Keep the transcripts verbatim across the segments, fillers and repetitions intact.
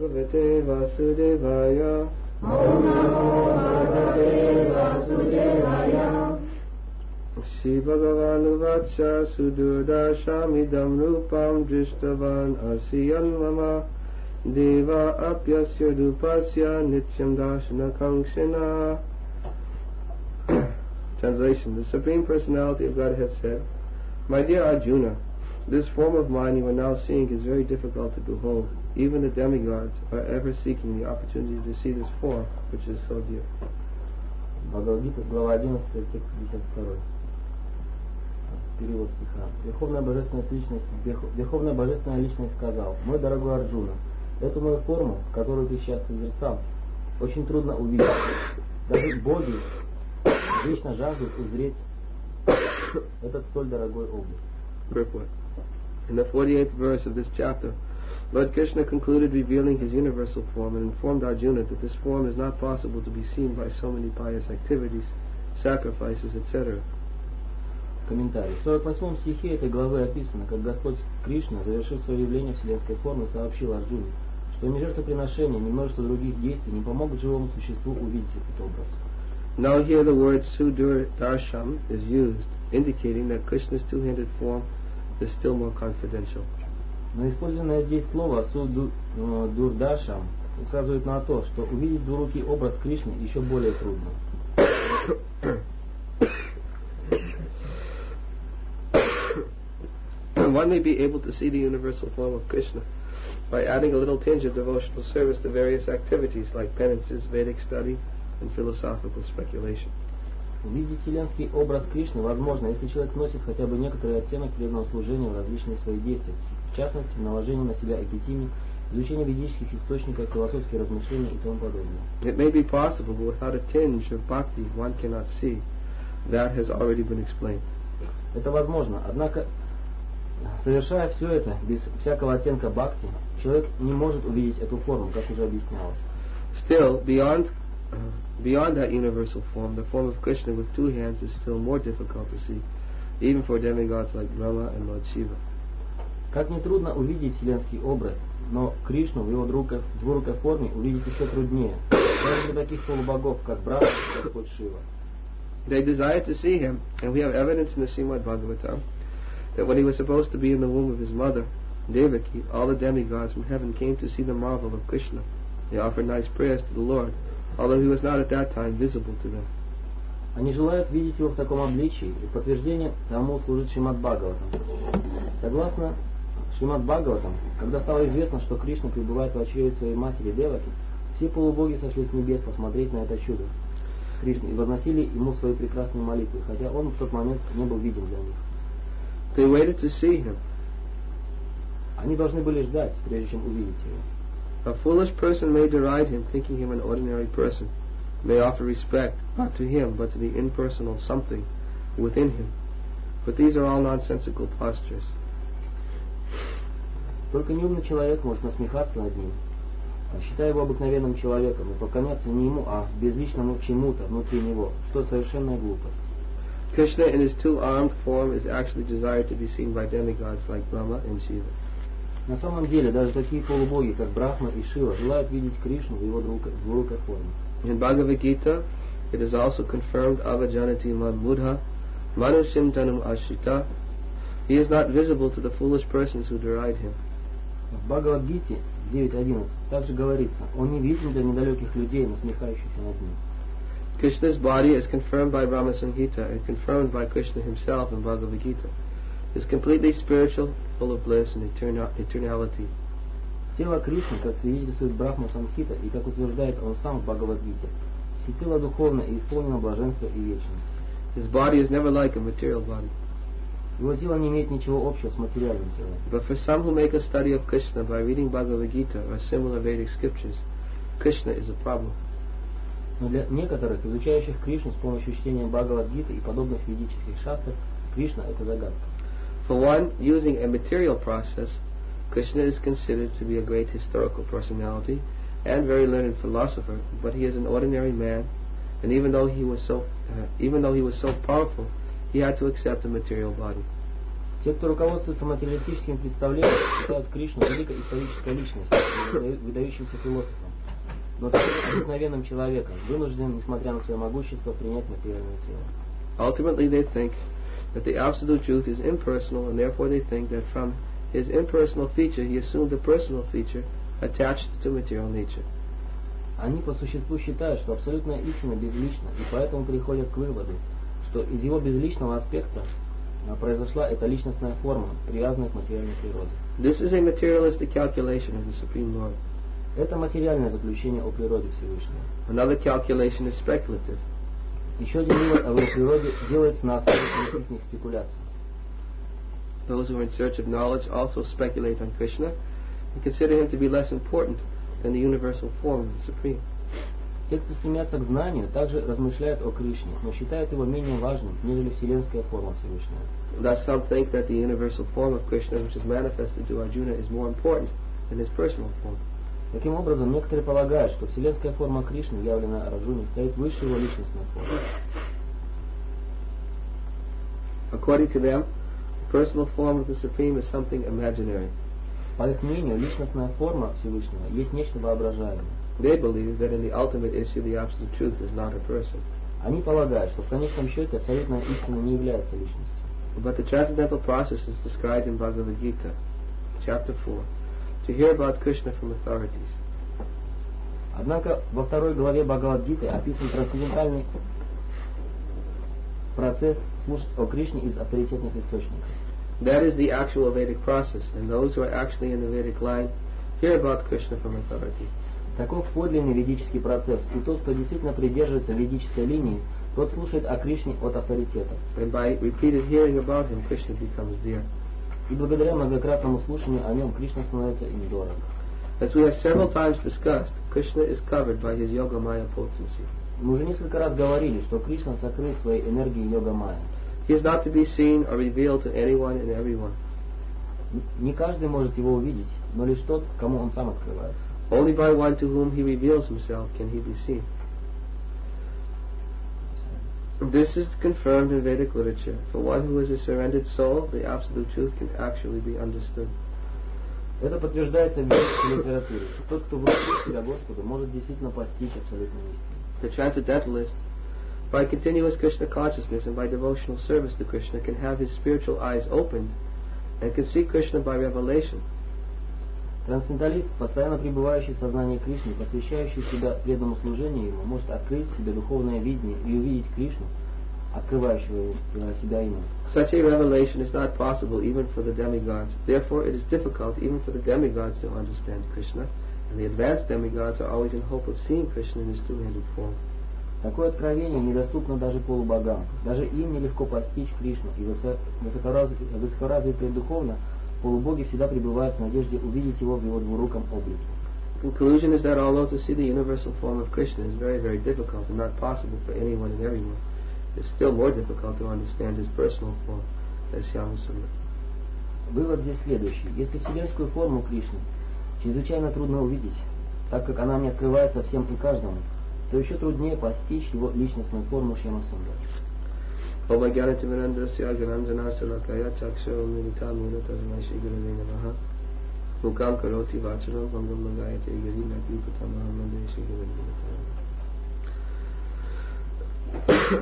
Bhagavate Vasudevaya. Om Namo Bhagavate Vasudevaya. Shri Bhagavan Vacha Sudurdashamidam Rupam Drishtavan Asiyan Mama Deva Apyasya Dupasya Nityam Darshana Kankshana. Translation. The Supreme Personality of Godhead said, My dear Arjuna, this form of mine you are now seeing is very difficult to behold. Even the demigods are ever seeking the opportunity to see this form, which is so dear. Бхагавад-гита, глава одиннадцатая, текст пятьдесят два. Перевод стиха. Верховная Божественная Личность, Верховная Божественная Личность сказал: Мой дорогой Арджуна, эту мою форму, которую ты сейчас созерцал, очень трудно увидеть. Даже боги вечно жаждут узреть этот столь дорогой облик. Purport. In the forty-eighth verse of this chapter, Lord Krishna concluded revealing his universal form and informed Arjuna that this form is not possible to be seen by so many pious activities, sacrifices, et cetera. Комментарий. В сорок восьмом стихе этой главы описано, как Господь Кришна, завершив свое явление вселенской формы, сообщил Арджуне, что ни жертвоприношения, ни множество других действий не помогут живому существу увидеть этот образ. Now here the word Sudur Darsham is used, indicating that Krishna's two-handed form is still more confidential. Но использованное здесь слово Судурдашам указывает на то, что увидеть двурукий образ Кришны еще более трудно. One may be able to see the universal form of Krishna by adding a little tinge of devotional service to various activities like penances, Vedic study, and philosophical speculation. Увидеть вселенский образ Кришны возможно, если человек носит хотя бы некоторый оттенок преданного служения в различные свои действия, в частности, в наложении на себя эпитимий, изучение ведических источников, философские размышления и тому подобное. It may be possible, but without a tinge of bhakti one cannot see. That has already been explained. Это возможно, однако, совершая все это без всякого оттенка бхакти, человек не может увидеть эту форму, как уже объяснялось. Still, beyond uh, beyond that universal form, the form of Krishna with two hands is still more difficult to see, even for demigods like Brahma and Lord Shiva. Как ни трудно увидеть вселенский образ, но Кришну в его двурукой форме увидеть еще труднее, даже для таких полубогов, как Брахма и Господь Шива. They desire to see him, and we have evidence in the Srimad Bhagavatam that when he was supposed to be in the womb of his mother, Devaki, all the demigods from heaven came to see the marvel of Krishna. They offered nice prayers to the Lord, although he was not at that time visible to them. Они желают видеть его в таком обличии, и подтверждение тому служит Шримад Бхагаватам. Согласно Шримад Бхагаватам, когда стало известно, что Кришна пребывает в чреве своей матери Деваки, все полубоги сошли с небес посмотреть на это чудо Кришны и возносили ему свои прекрасные молитвы, хотя он в тот момент не был виден для них. They waited to see him. Они должны были ждать, прежде чем увидеть его. A foolish person may deride him, thinking him an ordinary person, may offer respect not to him but to the impersonal something within him. But these are all nonsensical postures. Только неумный человек может насмехаться над ним, считая его обыкновенным человеком, и поклоняться не ему, а безличному чему-то внутри него, что совершенная глупость. Krishna in his two-armed form is actually desired to be seen by demigods like Brahma and Shiva. На самом деле, даже такие полубоги, как Брахма и Шива, желают видеть Кришну в его двурукой форме. In Bhagavad Gita, it is also confirmed avajanati man mudha manushim tanum ashrita. He is not visible to the foolish persons who deride him. В Бхагавад-гите девять одиннадцать также говорится: он не виден для недалеких людей, насмехающихся над ним. Krishna's body is confirmed by Brahma Samhita and confirmed by Krishna himself in Bhagavad Gita. It is completely spiritual, full of bliss and eternal, eternality. Тело Кришны, как свидетельствует Брахма Самхита и как утверждает он сам в Бхагавад-гите, всецело духовно и исполнено блаженства и вечности. His body is never like a material body. Его тело не имеет ничего общего с материальным телом. But for some who make a study of Krishna by reading Bhagavad Gita or similar Vedic scriptures, Krishna is a problem. Но для некоторых, изучающих Кришну с помощью чтения Бхагавад-гиты и подобных ведических шастр, Кришна — это загадка. For one using a material process, Krishna is considered to be a great historical personality and very learned philosopher, but he is an ordinary man, and even though he was so, uh, even though he was so powerful, he had to accept a material body. Те, кто руководствуется материалистическим представлением, считают Кришну великой исторической личностью, выдающимся философом, но таким обыкновенным человеком, вынужден, несмотря на свое могущество, принять материальное тело. Ultimately, they think that the absolute truth is impersonal, and therefore they think that from his impersonal feature he assumed a personal feature attached to material nature. Они по существу считают, что абсолютная истина безлична, и поэтому приходят к выводу, что из его безличного аспекта произошла эта личностная форма, привязанная к материальной природе. This is a materialistic calculation of the Supreme Lord. Это материальное заключение о природе Всевышнего. Another calculation is speculative. Еще один вывод о его природе делается на основе их спекуляций. Those who are in search of knowledge also speculate on Krishna and consider him to be less important than the universal form of the Supreme. Те, кто стремятся к знанию, также размышляют о Кришне, но считают его менее важным, нежели вселенская форма Всевышнего. Thus some think that the universal form of Krishna, which is manifested to Arjuna, is more important than his personal form. Таким образом, некоторые полагают, что вселенская форма Кришны, явленная Арджуне, стоит выше его личностной формы. According to them, the personal form of the Supreme is something imaginary. По их мнению, личностная форма Всевышнего есть нечто воображаемое. They believe that in the ultimate issue the absolute truth is not a person. Они полагают, что в конечном счете абсолютная истина не является личностью. But the transcendental process is described in Bhagavad Gita, chapter four, to hear about Krishna from authorities. Однако во второй главе Бхагавад-гиты описан трансцендентальный процесс слушать о Кришне из авторитетных источников. That is the actual Vedic process, and those who are actually in the Vedic line hear about Krishna from authority. Таков подлинный ведический процесс, и тот, кто действительно придерживается ведической линии, тот слушает о Кришне от авторитетов. And by repeated hearing about him, Krishna becomes dear. И благодаря многократному слушанию о нем Кришна становится им дорог. As we have several times discussed, Krishna is covered by his Yogamaya potency. Мы уже несколько раз говорили, что Кришна сокрыт своей энергией Йога-майя. He is not to be seen or revealed to anyone and everyone. Не каждый может его увидеть, но лишь тот, кому он сам открывается. Only by one to whom he reveals himself can he be seen. This is confirmed in Vedic literature. For one who is a surrendered soul, the absolute truth can actually be understood. Это подтверждается в ведической литературе. Тот, кто вручил себя Господу, может действительно постичь абсолютную истину. The transcendentalist, by continuous Krishna consciousness and by devotional service to Krishna, can have his spiritual eyes opened and can see Krishna by revelation. Трансценденталист, постоянно пребывающий в сознании Кришны, посвящающий себя преданному служению Ему, может открыть себе духовное видение и увидеть Кришну, открывающего себя Ему. Such a revelation is not possible even for the demigods. Therefore, it is difficult even for the demigods to understand Krishna, and the advanced demigods are always in hope of seeing Krishna in his two-handed form. Такое откровение недоступно даже полубогам. Даже им нелегко постичь Кришну, и высокоразвитые, высокоразвитые духовно полубоги всегда пребывают в надежде увидеть его в его двуруком облике. The conclusion is that although to see the universal form of Krishna is very, very difficult and not possible for anyone and everyone, it's still more difficult to understand his personal form as Shyamasundar. Вывод здесь следующий. Если вселенскую форму Кришны чрезвычайно трудно увидеть, так как она не открывается всем и каждому, то еще труднее постичь его личностную форму Шьямасундара. Om Ajnanatimirandasya Gananjana Salakaya Chakshara Militam Yena Tasmai Shri Gurave Namaha Mukam Karoti Vacharam Bhangam Magayate Giri Naki Patamaha Mande Shri Gurave.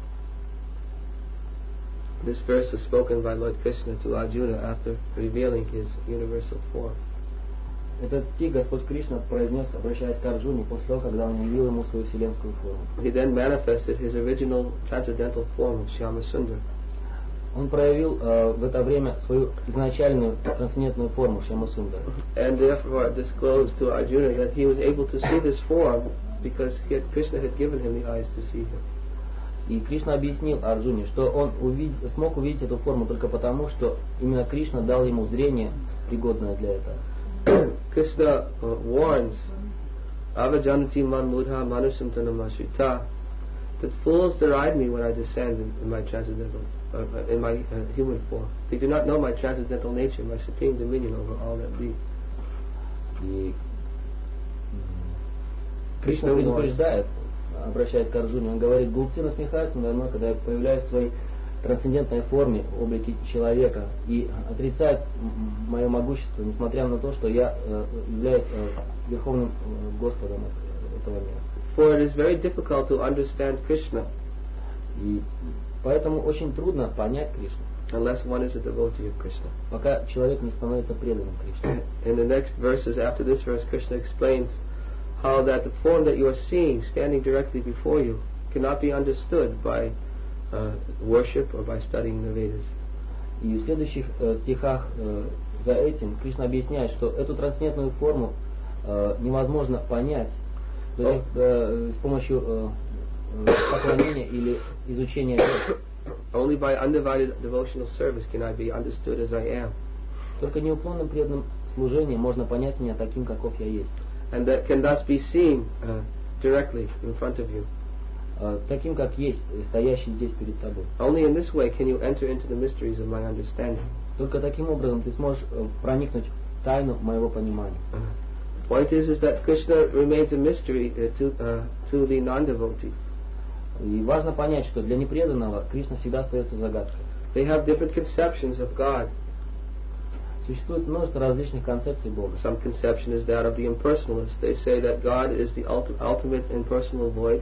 This verse was spoken by Lord Krishna to Arjuna after revealing his universal form. Этот стих Господь Кришна произнес, обращаясь к Арджуне, после того, когда он явил ему свою вселенскую форму. He then manifested his original transcendental form of Shyamasundar. Он проявил э, в это время свою изначальную трансцендентную форму Шьямасундара. And therefore disclosed to Arjuna that he was able to see this form because he had, Krishna had given him the eyes to see him. И Кришна объяснил Арджуне, что он увид... смог увидеть эту форму только потому, что именно Кришна дал ему зрение, пригодное для этого. Krishna uh, warns Avajanati man mudha manusamtanamashita that fools deride me when I descend in, in my transcendental, uh, in my uh, human form. They do not know my transcendental nature, my supreme dominion over all that be. И Кришна предупреждает, обращаясь к Арджуне, он говорит: глупцы насмехаются надо мной, когда я появляюсь в своей трансцендентной форме, облике человека, и отрицает мое могущество, несмотря на то, что я э, являюсь э, верховным э, Господом этого мира. For it is very difficult to understand Krishna. И поэтому очень трудно понять Кришну, unless one is a devotee of Krishna. пока человек не становится преданным Кришне. In the next verses after this verse, Krishna explains how that the form that you are seeing standing directly before you cannot be understood by uh, worship or by studying the Vedas. И в следующих э, стихах э, за этим Кришна объясняет, что эту трансцендентную форму э, невозможно понять даже, э, с помощью э, э, поклонения или изучения Ведов. Only by undivided devotional service can I be understood as I am. Только неуклонным преданным служением можно понять меня таким, каков я есть. And that can thus be seen uh, directly in front of you. Э, таким, как есть, стоящий здесь перед тобой. Only in this way can you enter into the mysteries of my understanding. Только таким образом ты сможешь э, проникнуть в тайну моего понимания. Uh, point is, is that Krishna remains a mystery uh, to, uh, to the non-devotee. И важно понять, что для непреданного Кришна всегда остается загадкой. They have different conceptions of God. Существует множество различных концепций Бога. Some conception is that of the impersonalists. They say that God is the ulti- ultimate impersonal void.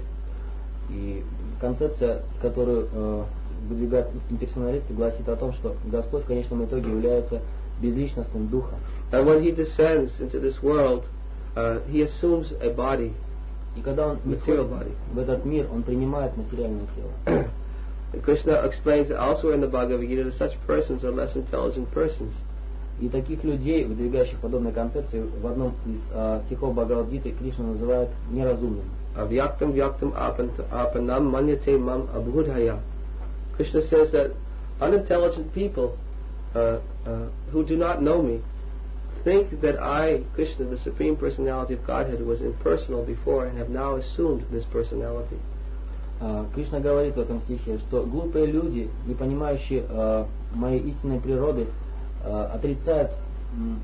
И концепция, которую э, выдвигают имперсоналисты, гласит о том, что Господь в конечном итоге является безличностным духом. And when He descends into this world, uh, He assumes a body. И когда Он Material исходит body. в этот мир, Он принимает материальное тело. And Krishna explains elsewhere in the Bhagavad Gita that such persons are less intelligent persons. И таких людей, выдвигающих подобные концепции, в одном из э, стихов Бхагавад-гиты Кришна называет неразумными. Avyaktam vyaktam apanam manyate mam abhudhaya. Krishna says that unintelligent people uh, uh, who do not know me think that I, Krishna, the Supreme Personality of Godhead, was impersonal before and have now assumed this personality. Э, Кришна говорит в этом стихе, что глупые люди, не понимающие э, моей истинной природы, э, отрицают м,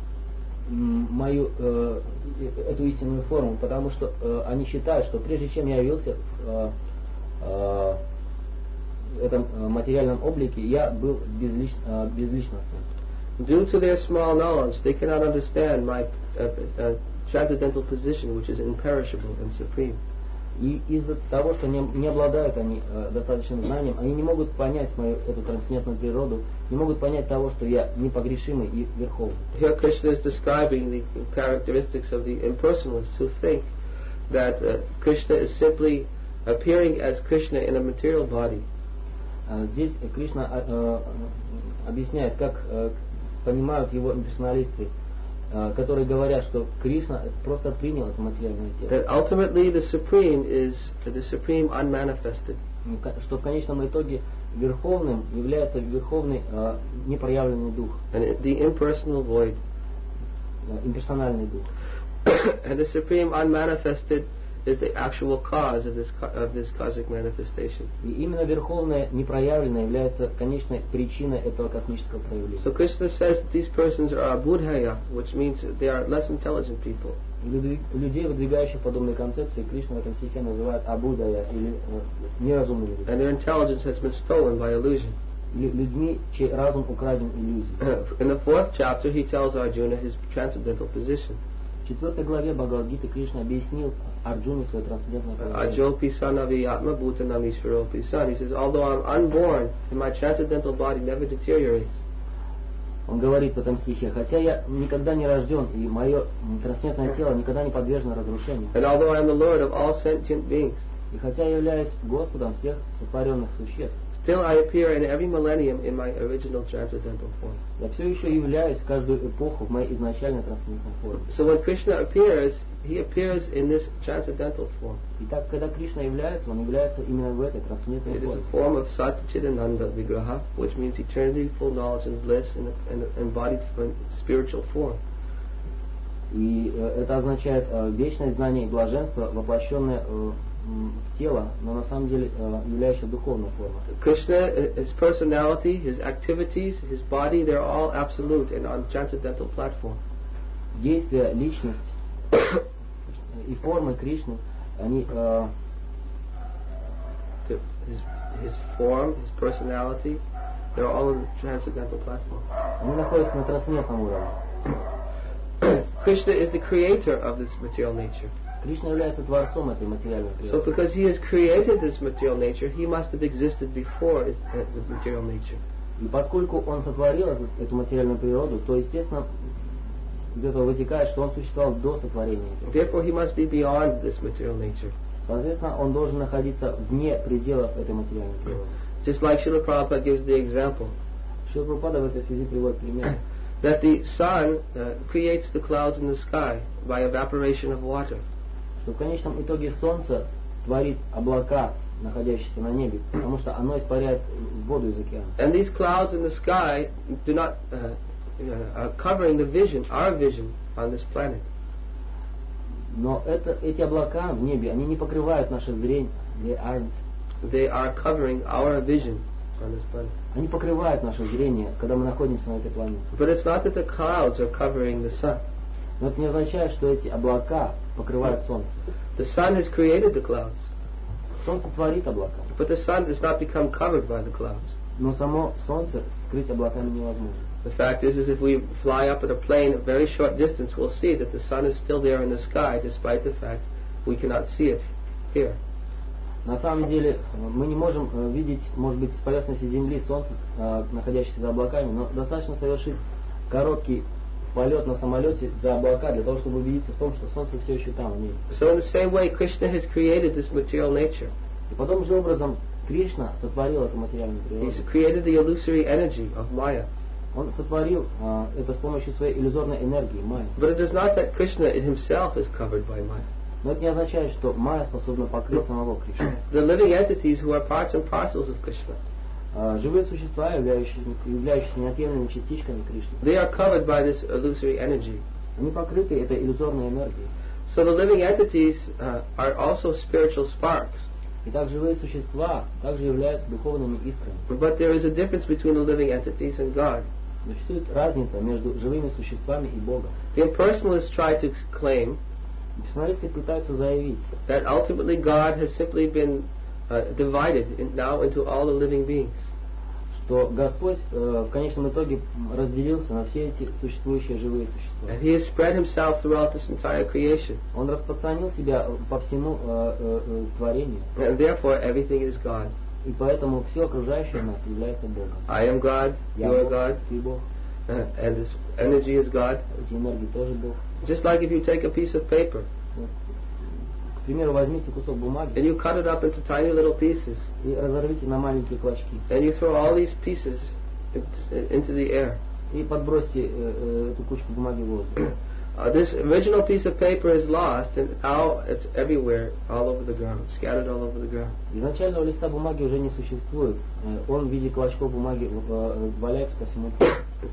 м, мою э, эту истинную форму, потому что э, они считают, что прежде чем я явился в э, э, этом э, материальном облике, я был безлич, э, безличностным. Due to their small knowledge, they cannot understand my uh, uh, transcendental position, which is imperishable and supreme. И из-за того, что не, не обладают они э, достаточным знанием, они не могут понять мою эту трансцендентную природу, не могут понять того, что я непогрешимый и верховный. Here Krishna is describing the characteristics of the impersonalists who think that uh, Krishna is simply appearing as Krishna in a material body. А здесь Кришна э, э, объясняет, как э, понимают его имперсоналисты, э, которые говорят, что Кришна просто принял это материальное тело. That ultimately the supreme is the supreme unmanifested. И ка- Что в конечном итоге верховным является верховный э, непроявленный дух, And the impersonal void. э, имперсональный дух. And the supreme unmanifested is the actual cause of this co- of this cosmic manifestation. И именно верховное непроявленное является конечной причиной этого космического проявления. So Krishna says that these persons are abudhaya, which means that they are less intelligent people. И люди- людей, выдвигающих подобные концепции, Кришна в этом стихе называет абудая или э, неразумными людьми. And their intelligence has been stolen by illusion. Лю- людьми, чей разум украден иллюзией. In the fourth chapter, he tells Arjuna his transcendental position. В четвертой главе Бхагавад-гиты Кришна объяснил Арджуне свое трансцендентное положение. Ajopi sanavi atma bhutanam ishvaropi san. He says, although I'm unborn, and my transcendental body never deteriorates. Он говорит в этом стихе, хотя я никогда не рожден, и мое м, трансцендентное тело никогда не подвержено разрушению. And although I am the Lord of all sentient beings, И хотя я являюсь Господом всех сотворенных существ, still I appear in every millennium in my original transcendental form. я все еще являюсь в каждую эпоху в моей изначальной трансцендентной форме. So when Krishna appears, he appears in this transcendental form. Итак, когда Кришна является, он является именно в этой трансцендентной It is форме. a form of Satchidananda Vigraha, which means eternity, full knowledge and bliss in an embodied f- spiritual form. И э, это означает э, вечное знание и блаженство, воплощенное э, м, в тело, но на самом деле э, являющее духовной формой. Krishna, his personality, his activities, his body, they're all absolute and on transcendental platform. Действия, личность и формы Кришны, они э, The- His, his form, his personality, they're all on the transcendental platform. Они находятся на трансцендентном уровне. Krishna is the creator of this material nature. Кришна является творцом этой материальной So природы. because he has created this material nature, he must have existed before his, uh, the material nature. И поскольку он сотворил эту, эту материальную природу, то, естественно, из этого вытекает, что он существовал до сотворения этого. Therefore, he must be beyond this material nature. Соответственно, он должен находиться вне пределов этой материальной природы. Just like Srila Prabhupada gives the example Шрила Прабхупада в этой связи приводит пример, that the sun uh, creates the clouds in the sky by evaporation of water. что в конечном итоге Солнце творит облака, находящиеся на небе, потому что оно испаряет воду из океана. And these clouds in the sky do not uh, uh, are covering the vision, our vision on this planet. Но это, эти облака в небе, они не покрывают наше зрение. They aren't. They are covering our vision on this planet. Они покрывают наше зрение, когда мы находимся на этой планете. But it's not that the clouds are covering the sun. Но это не означает, что эти облака покрывают Солнце. The sun has created the clouds, Солнце творит облака, but the sun does not become covered by the clouds. но само Солнце скрыть облаками невозможно. The fact is, is if we fly up in a plane a very short distance, we'll see that the sun is still there in the sky, despite the fact we cannot see it here. На самом деле мы не можем э, видеть, может быть, с поверхности Земли Солнце, э, находящееся за облаками, но достаточно совершить короткий полет на самолете за облака для того, чтобы убедиться в том, что Солнце все еще там, в небе. So in the same way, Krishna has created this material nature. И подобным же образом Кришна сотворил эту материальную природу. He's created the illusory energy of Maya. Он сотворил э, это с помощью своей иллюзорной энергии, майя. But it is not that Krishna in himself is covered by Maya. Но это не означает, что майя способна покрыть самого Кришну. The living entities who are parts and parcels of Krishna, Э, живые существа, являющиеся, являющиеся неотъемлемыми частичками Кришны, they are covered by this illusory energy. они покрыты этой иллюзорной энергией. So the living entities uh, are also spiritual sparks. Итак, живые существа также являются духовными искрами. But there is a difference between the living entities and God. Но существует разница между живыми существами и Богом. The impersonalists try to claim Персоналисты пытаются заявить, that ultimately God has simply been uh, divided in, now into all the living beings. что Господь э, в конечном итоге разделился на все эти существующие живые существа. And He has spread Himself throughout this entire creation. Он распространил себя по всему э, э, э, творению, And therefore everything is God. и поэтому все окружающее нас является Богом. I am God, you Я are Бог, God, ты Бог, uh, and this energy is God. эти энергии тоже Бог. Just like if you take a piece of paper Вот. К примеру, возьмите кусок бумаги and you cut it up into tiny little pieces и разорвите на маленькие клочки. and you throw all these pieces into, into the air. И подбросьте э, э, эту кучку бумаги в воздух. Uh, this original piece of paper is lost and now it's everywhere, all over the ground, scattered all over the ground. Изначального листа бумаги уже не существует. Э, Он в виде клочков бумаги э, валяется по всему полю.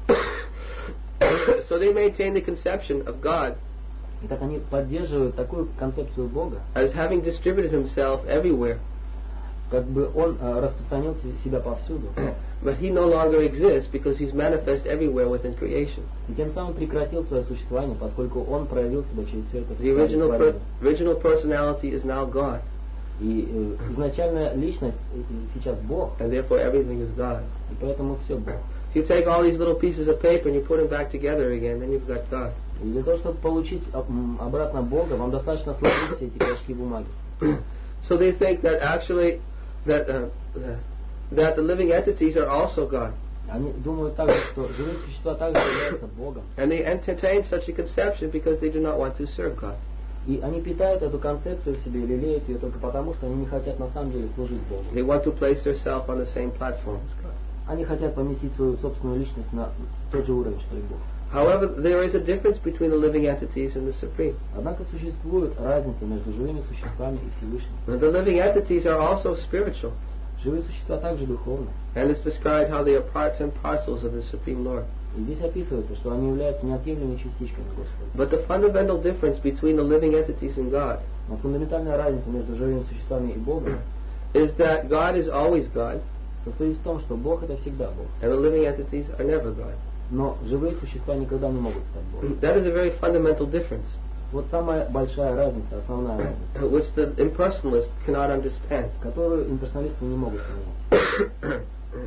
So they maintain the conception of God Итак, они поддерживают такую концепцию Бога, as having distributed Himself everywhere. как бы Он э, распространил се- себя повсюду. But He no longer exists because He's manifest everywhere within creation. И тем самым прекратил свое существование, поскольку Он проявил себя через все это The original, per- творение. original personality is now God, И э, изначальная личность э, сейчас Бог, and therefore everything is God. и поэтому все Бог. If you take all these little pieces of paper and you put them back together again, then you've got God. И для того, чтобы получить а, м, обратно Бога, вам достаточно сложить все эти клочки бумаги. So they think that actually that uh, uh, that the living entities are also God, Они думают также, что живые существа также являются Богом. and they entertain such a conception because they do not want to serve God. И они питают эту концепцию в себе, лелеют ее только потому, что они не хотят на самом деле служить Богу. They want to place themselves on the same platform as God. Они хотят поместить свою собственную личность на тот же уровень, что и Бог. However, there is a difference between the living entities and the Supreme. Однако существует разница между живыми существами и Всевышним. The living entities are also spiritual, Живые существа также духовны. and it's described how they are parts and parcels of the Supreme Lord. И здесь описывается, что они являются неотъемлемыми частичками Господа. But the fundamental difference between the living entities and God Но фундаментальная разница между живыми существами и Богом is that God is always God, состоит в том, что Бог это всегда Бог. and the living entities are never God. Но живые существа никогда не могут стать Богом. That is a very fundamental difference. вот самая большая разница, основная разница, which the impersonalists cannot understand. которую имперсоналисты не могут понять.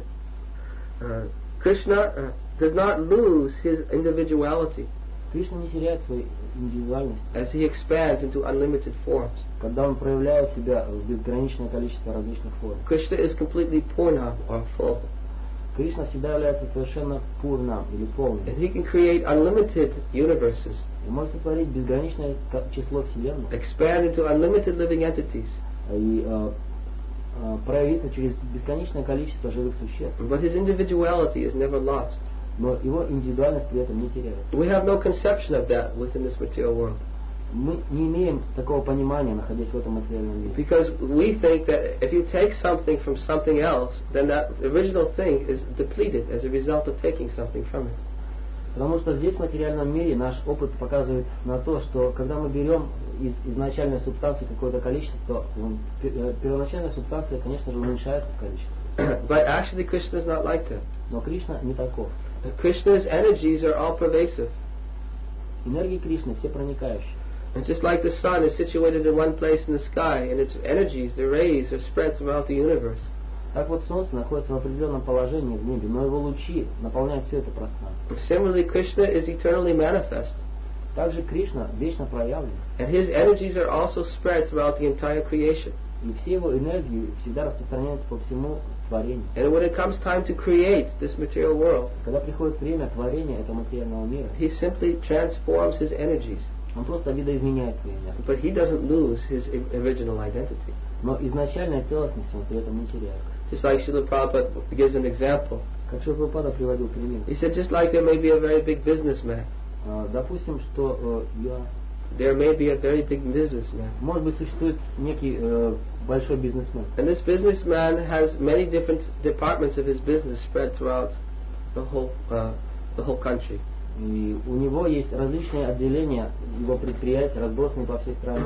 uh, Krishna uh, does not lose his individuality Кришна не теряет своей индивидуальности, as he expands into unlimited forms. когда он проявляет себя в безграничное количество различных форм. Krishna is completely purna or full, Кришна всегда является совершенно пурнам или полным. and he can create unlimited universes, И может сотворить безграничное ко- число вселенных expand into unlimited living entities. и э, э, проявиться через бесконечное количество живых существ. But his individuality is never lost. Но его индивидуальность при этом не теряется. We have no conception of that within this material world, Мы не имеем такого понимания, находясь в этом материальном мире. because we think that if you take something from something else, then that original thing is depleted as a result of taking something from it. Потому что здесь, в материальном мире, наш опыт показывает на то, что когда мы берем из изначальной субстанции какое-то количество, м, пер- э, первоначальная субстанция, конечно же, уменьшается в количестве. But actually, Krishna is not like that. Но Кришна не таков. Krishna's energies are all pervasive. Энергии Кришны все проникающие. And just like the sun is situated in one place in the sky, and its energies, the rays, are spread throughout the universe. Так вот Солнце находится в определенном положении в небе, но его лучи наполняют все это пространство. Similarly, Krishna is eternally manifest, Также Кришна вечно проявлен, and his energies are also spread throughout the entire creation. и все его энергии всегда распространяются по всему творению. And when it comes time to create this material world, Когда приходит время творения этого материального мира, he simply transforms his energies, он просто видоизменяет свои энергии. but he doesn't lose his i- original identity. Но изначальная целостность он при этом не теряет. Just like Srila Prabhupada gives an example. Как Шрила Прабхупада приводил пример. He said, just like there may be a very big businessman, А, Допустим, что э, я, there may be a very big businessman. может быть, существует некий э, большой бизнесмен. And this businessman has many different departments of his business spread throughout the whole uh, the whole country. И у него есть различные отделения его предприятия, разбросанные по всей стране.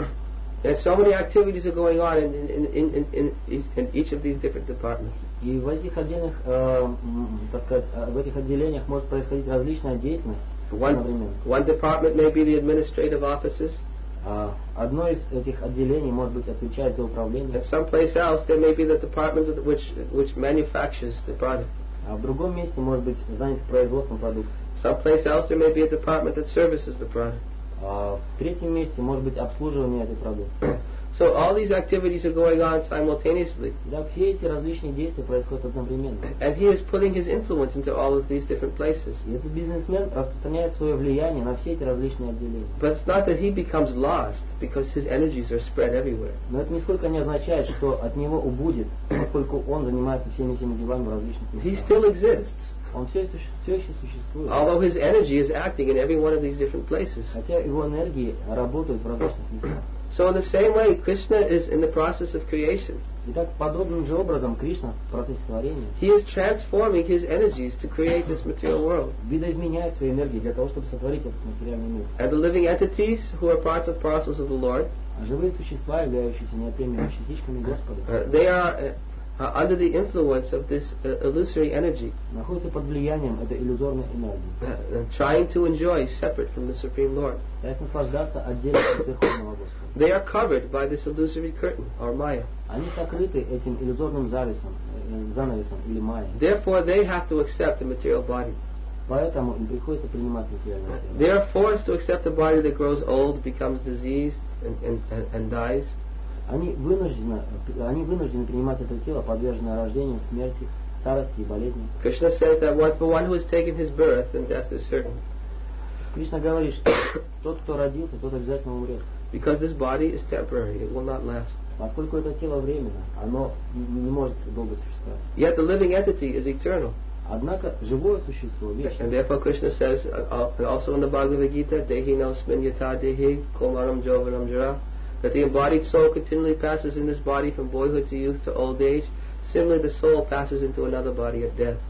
And so many activities are going on in in, in, in, in, each, in each of these different departments. И в этих отдельных, э, м, так сказать, э, в этих отделениях может происходить различная деятельность One, одновременно. one department may be the administrative offices, А одно из этих отделений, может быть, отвечает за управление, and someplace else there may be the department that- which which manufactures the product. а в другом месте может быть занят производством продукции. Someplace else there may be a department that services the product. А в третьем месте может быть обслуживание этой продукции. So all these activities are going on simultaneously, Да, все эти различные действия происходят одновременно. and he is putting his influence into all of these different places. И этот бизнесмен распространяет свое влияние на все эти различные отделения. But it's not that he becomes lost because his energies are spread everywhere. Но это нисколько не означает, что от него убудет, поскольку он занимается всеми этими делами в различных He местах. still exists, Он все, еще- все еще существует. although his energy is acting in every one of these different places. Хотя его энергии работают в различных местах. So in the same way, Krishna is in the process of creation. Итак, подобным же образом Кришна в процессе творения He is transforming his energies to create this material world. видоизменяет свои энергии для того, чтобы сотворить этот материальный мир. And the living entities who are parts and parcels of the Lord, А живые существа, являющиеся неотъемлемыми частичками Господа, uh, they are uh, uh, under the influence of this uh, illusory energy, находятся под влиянием этой иллюзорной энергии, uh, uh, trying to enjoy separate from the Supreme Lord. пытаясь наслаждаться отдельно от Верховного Господа. They are covered by this illusory curtain, or Maya. Они сокрыты этим иллюзорным завесом, э, занавесом или майей. Therefore, they have to accept the material body. Поэтому им приходится принимать материальное They тело. are forced to accept a body that grows old, becomes diseased, and, and, and, and dies. Они вынуждены, они вынуждены принимать это тело, подверженное рождению, смерти, старости и болезни. Krishna says that one, for one who has taken his birth, then death is certain. Кришна говорит, что тот, кто родился, тот обязательно умрет. Because this body is temporary, it will not last. Поскольку это тело временно, оно не не может долго существовать. Yet the living entity is eternal. Однако живое существо And вечно. therefore Krishna says, uh, uh, also in the Bhagavad Gita, Dehi no smin yata dehi komaram jovanam jara, that the embodied soul continually passes in this body from boyhood to youth to old age. Similarly, the soul passes into another body at death.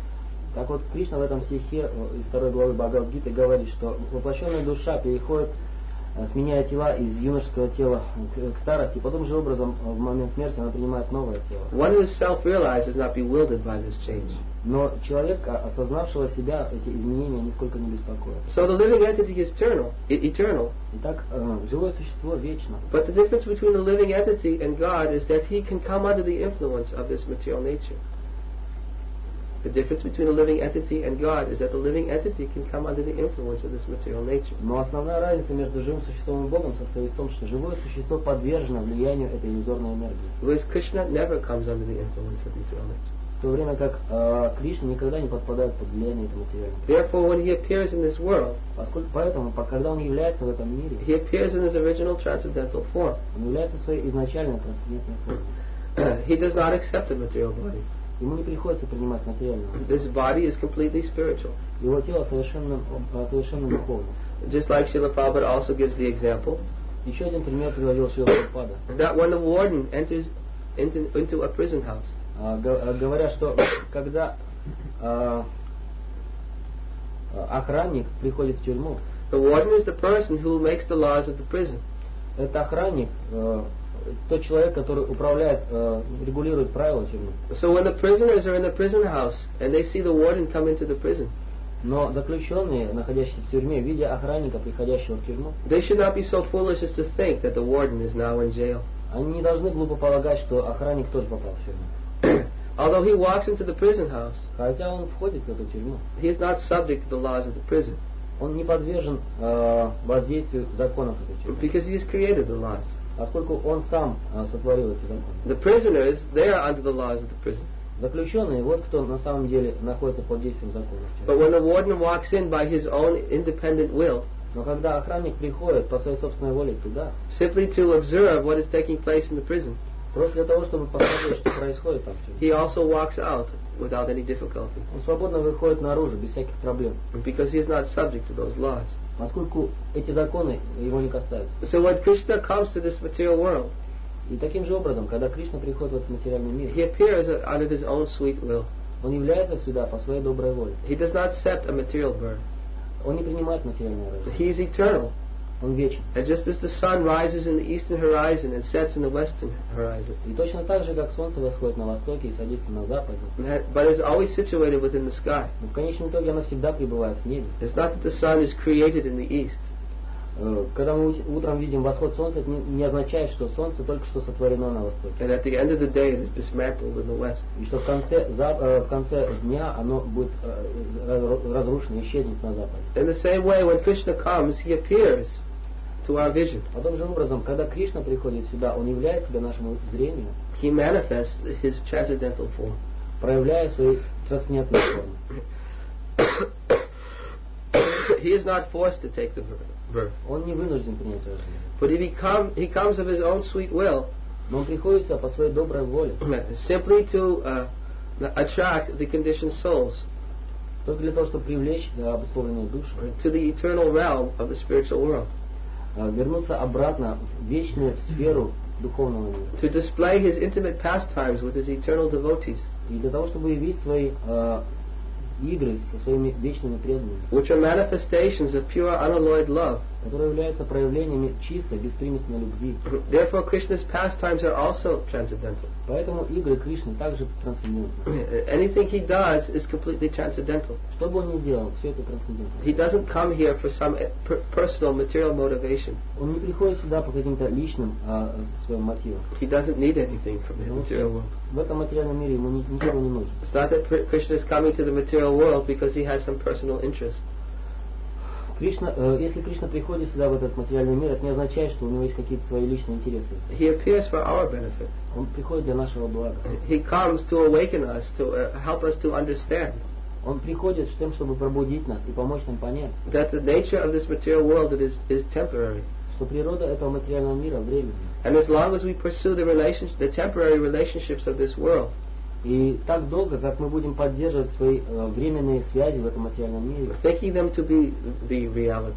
Так вот, Кришна в этом стихе э, из второй главы Бхагавад-гиты говорит, что воплощенная душа переходит сменяя тела из юношеского тела к, к старости, и подобным же образом в момент смерти она принимает новое тело. One who is self-realized is not bewildered by this change. Но человека, осознавшего себя, эти изменения нисколько не беспокоят. So the living entity is eternal. eternal. Итак, живое существо вечно. But the difference between the living entity and God is that he can come under the influence of this material nature. The difference between the living entity and God is that the living entity can come under the influence of this material nature. Но основная разница между живым существом и Богом состоит в том, что живое существо подвержено влиянию этой иллюзорной энергии. Whereas Krishna never comes under the influence of the material nature. В то время как э, Кришна никогда не подпадает под влияние этой материальной. Therefore, when he appears in this world, Поскольку, поэтому, когда он является в этом мире, he appears in his original transcendental form. он является в своей изначальной трансцендентной форме. He does not accept a material body. Ему не приходится принимать материальную. This body is completely spiritual. Его тело совершенно, совершенно духовно. Just like Srila Prabhupada also gives the example Еще один пример приводил Шрила Прабхупада. that when the warden enters into, into a prison house, А, говоря, что когда а, охранник приходит в тюрьму, the warden is the person who makes the laws of the prison. это охранник, а, тот человек, который управляет, а, регулирует правила тюрьмы. So when the prisoners are in the prison house and they see the warden come into the prison, Но заключенные, находящиеся в тюрьме, видя охранника, приходящего в тюрьму, they should not be so foolish as to think that the warden is now in jail. они не должны глупо полагать, что охранник тоже попал в тюрьму. Although he walks into the prison house, Хотя он входит в эту тюрьму, he is not subject to the laws of the prison он не подвержен э, воздействию законов этой тюрьмы, because he has created the laws. поскольку он сам э, сотворил эти законы. The prisoners, they are under the laws of the prison. Заключенные, вот кто на самом деле находится под действием законов. But when the warden walks in by his own independent will, Но когда охранник приходит по своей собственной воле туда, simply to observe what is taking place in the prison, просто для того, чтобы посмотреть, что происходит там, he also walks out without any difficulty он свободно выходит наружу, без всяких проблем, because he is not subject to those laws. поскольку эти законы его не касаются. So when Krishna comes to this material world, И таким же образом, когда Кришна приходит в этот материальный мир, he appears under his own sweet will. он является сюда по своей доброй воле. He does not accept a material birth. Он не принимает материальное He рождение. is eternal. Он вечен. And just as the sun rises in the eastern horizon and sets in the western horizon, И точно так же, как солнце восходит на востоке и садится на западе, but is always situated within the sky. но в конечном итоге оно всегда пребывает в небе. It's not that the sun is created in the east. Э, Когда мы утром видим восход солнца, это не не означает, что солнце только что сотворено на востоке. And at the end of the day, it is dismantled in the west. И что в конце, за- э, в конце дня оно будет э, раз- разрушено, исчезнет на западе. In the same way, when Krishna comes, he appears to our vision. Подобным же образом, когда Кришна приходит сюда, он являет себя нашему зрению, He manifests his transcendental form. проявляя свои трансцендентные формы. He is not forced to take the birth, Он не вынужден принять рождение. but he become he comes of his own sweet will, Но он приходит сюда по своей доброй воле, simply to uh, attract the conditioned souls только для того, чтобы привлечь э, обусловленные души, to the eternal realm of the spiritual world, э, вернуться обратно в вечную сферу духовного мира. to display his intimate pastimes with his eternal devotees, И для того, чтобы явить свои э, игры со своими вечными преданными, which are manifestations of pure unalloyed love. которые являются проявлениями чистой, беспримесной любви. Therefore, Krishna's pastimes are also transcendental. Поэтому игры Кришны также трансцендентны. Anything he does is completely transcendental. Что бы он ни делал, все это трансцендентно. He doesn't come here for some per- personal material motivation. Он не приходит сюда по каким-то личным а, своим мотивам. He doesn't need anything from the Потому material что world. в этом материальном мире ему ни- ничего не нужно. It's not that Pr- Krishna is coming to the material world because he has some personal interest. Кришна, э, если Кришна приходит сюда, в этот материальный мир, это не означает, что у него есть какие-то свои личные интересы. He appears for our benefit. Он приходит для нашего блага. He comes to awaken us, to uh, help us to understand Он приходит с тем, чтобы пробудить нас и помочь нам понять, that the nature of this material world it is, is temporary. что природа этого материального мира временна. And as long as we pursue the relationship, the temporary relationships of this world, И так долго, как мы будем поддерживать свои э, временные связи в этом материальном мире, thinking them to be the reality,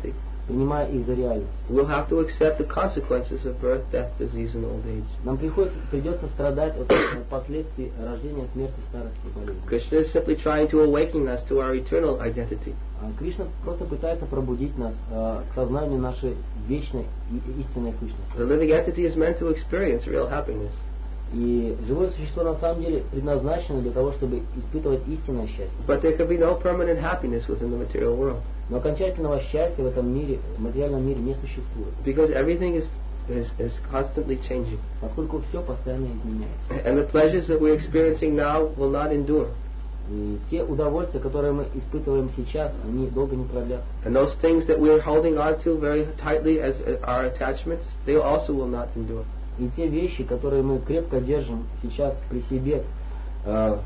принимая их за реальность. We'll have to accept the consequences of birth, death, disease, and old age. Нам приходится, придется страдать от последствий рождения, смерти, старости и болезни. Krishna is simply trying to awaken us to our eternal identity. А Кришна просто пытается пробудить нас э, к сознанию нашей вечной и истинной сущности. The living entity is meant to experience real happiness. И живое существо на самом деле предназначено для того, чтобы испытывать истинное счастье. But there can be no permanent happiness within the material world. Но окончательного счастья в этом мире, в материальном мире не существует. Because everything is, is, is constantly changing. Поскольку все постоянно изменяется. And the pleasures that we're experiencing now will not endure. И те удовольствия, которые мы испытываем сейчас, они долго не продлятся. And those things that we're holding on to very tightly as our attachments, they also will not endure. И те вещи, которые мы крепко держим сейчас при себе, э,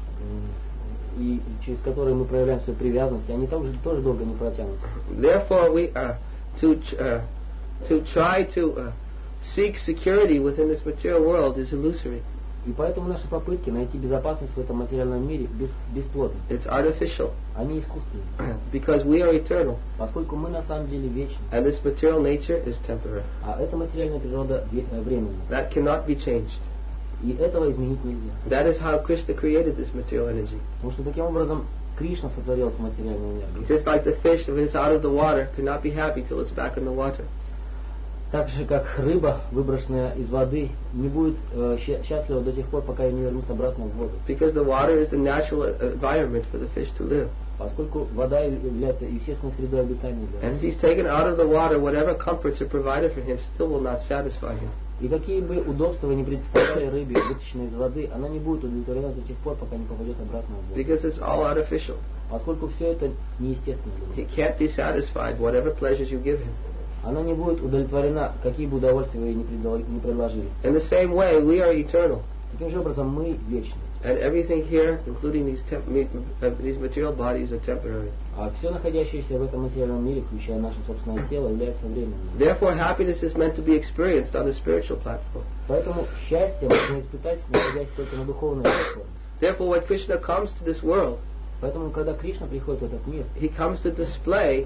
и через которые мы проявляем свою привязанность, они тоже, тоже долго не протянутся. Therefore, we uh, to uh, to try to uh, seek security within this material world is illusory. И поэтому наши попытки найти безопасность в этом материальном мире бес, бесплодны. It's artificial. Они искусственны. Because we are eternal. Поскольку мы на самом деле вечны. And this material nature is temporary. А эта материальная природа временна. That cannot be changed. И этого изменить нельзя. That is how Krishna created this material energy. Потому что таким образом Кришна сотворил эту материальную энергию. Just like the fish, if it's out of the water, cannot be happy till it's back in the water. Так же, как рыба, выброшенная из воды, не будет э, счастлива до тех пор, пока ее не вернут обратно в воду. Because the water is the natural environment for the fish to live. Поскольку вода является естественной средой обитания для And if he's taken out of the water, whatever comforts are provided for him still will not satisfy him. И какие бы удобства вы ни представляли рыбе, вытащенной из воды, она не будет удовлетворена до тех пор, пока не попадет обратно в воду. Because it's all artificial. Поскольку все это неестественно для He него. can't be satisfied whatever pleasures you give him. Она не будет удовлетворена, какие бы удовольствия вы ей не предложили. In the same way, we are eternal. Таким же образом, мы вечны. And everything here, including these temp- these material bodies, are temporary. А все находящееся в этом материальном мире, включая наше собственное тело, является временным. Therefore, happiness is meant to be experienced on the spiritual platform. Поэтому счастье можно испытать, находясь только на духовной платформе. Therefore, when Krishna comes to this world, Поэтому, когда Кришна приходит в этот мир, he comes to display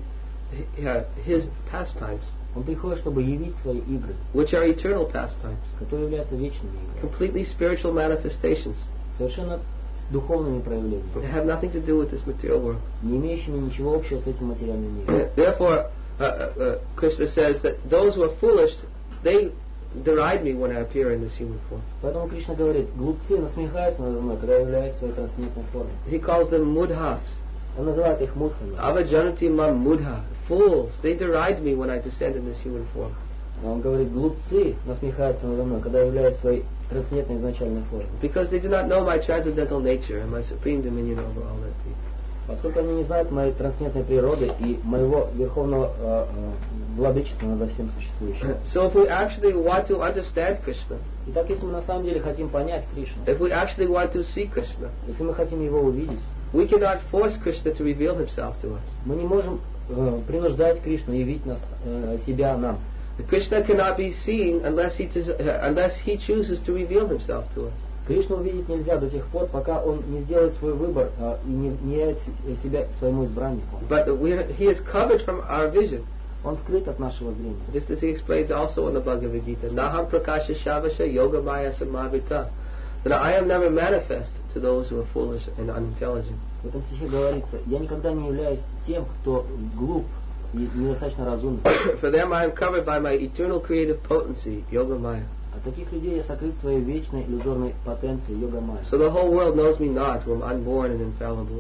his pastimes, он приходит, чтобы явить свои игры, which are eternal pastimes, которые являются вечными играми, completely spiritual manifestations, совершенно с духовными проявлениями, that have nothing to do with this material world. не имеющими ничего общего с этим материальным миром. Therefore, uh, uh, uh, Krishna says that those who are foolish, they deride me when I appear in this human form. Поэтому Кришна говорит, глупцы насмехаются надо мной, когда я являюсь в своей трансцендентной форме. He calls them mudhas. Он называет их мудхами. Avajanati mam mudha. Fools, they deride me when I descend in this human form. Он говорит, глупцы насмехаются надо мной, когда я являюсь в своей трансцендентной изначальной форме. Because they do not know my transcendental nature and my supreme dominion over all that be. Поскольку они не знают моей трансцендентной природы и моего верховного э, э, владычества над всем существующим. So if we actually want to understand Krishna, Итак, если мы на самом деле хотим понять Кришну, if we actually want to see Krishna, если мы хотим его увидеть, we cannot force Krishna to reveal himself to us. мы не можем э, принуждать Кришну явить нас, э, себя нам. Krishna cannot be seen unless he, des- uh, unless he chooses to reveal himself to us. Кришну увидеть нельзя до тех пор, пока он не сделает свой выбор э, и не, не явит с- себя своему избраннику. But we, he is covered from our vision, Он скрыт от нашего зрения. just as he explains also in the Bhagavad Gita. Naham prakasha shavasha yoga maya samavita. That I am never manifest to those who are foolish and unintelligent. В этом стихе говорится, я никогда не являюсь тем, кто глуп и недостаточно разумен. For them I am covered by my eternal creative potency, yoga maya. От таких людей я сокрыт своей вечной иллюзорной потенцией йога майя. So the whole world knows me not, who am unborn and infallible.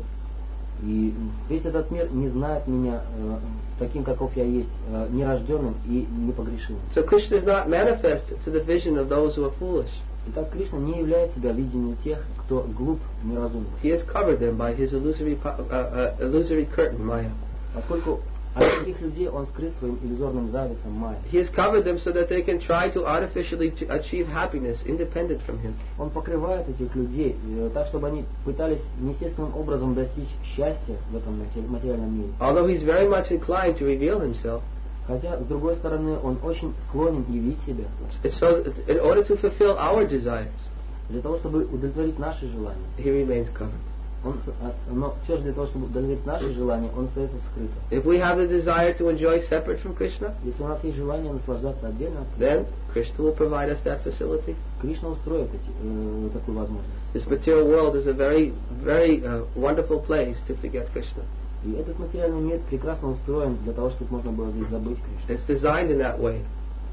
И весь этот мир не знает меня э, таким, каков я есть, э, нерожденным и непогрешимым. So Krishna is not manifest to the vision of those who are foolish. Итак, Кришна не являет себя видением тех, кто глуп, неразумен. He has covered them by his illusory, po- uh, uh, illusory curtain, maya. Поскольку от таких людей он скрыт своим иллюзорным завесом майя. He has covered them so that they can try to artificially t- achieve happiness independent from him. Он покрывает этих людей э, так, чтобы они пытались естественным образом достичь счастья в этом матери- материальном мире. Although he's very much inclined to reveal himself, Хотя, с другой стороны, он очень склонен явить себя it's so in order to fulfill our desires, для того, чтобы удовлетворить наши желания. he remains covered. он, но все же для того, чтобы удовлетворить наши желания, он остается скрытым. If we have the desire to enjoy separate from Krishna, Если у нас есть желание наслаждаться отдельно от then Krishna will provide us that facility. Кришна устроит эти, э, такую возможность. This material world is a very, very uh, wonderful place to forget Krishna. И этот материальный мир прекрасно устроен для того, чтобы можно было здесь забыть Кришну. It's designed in that way.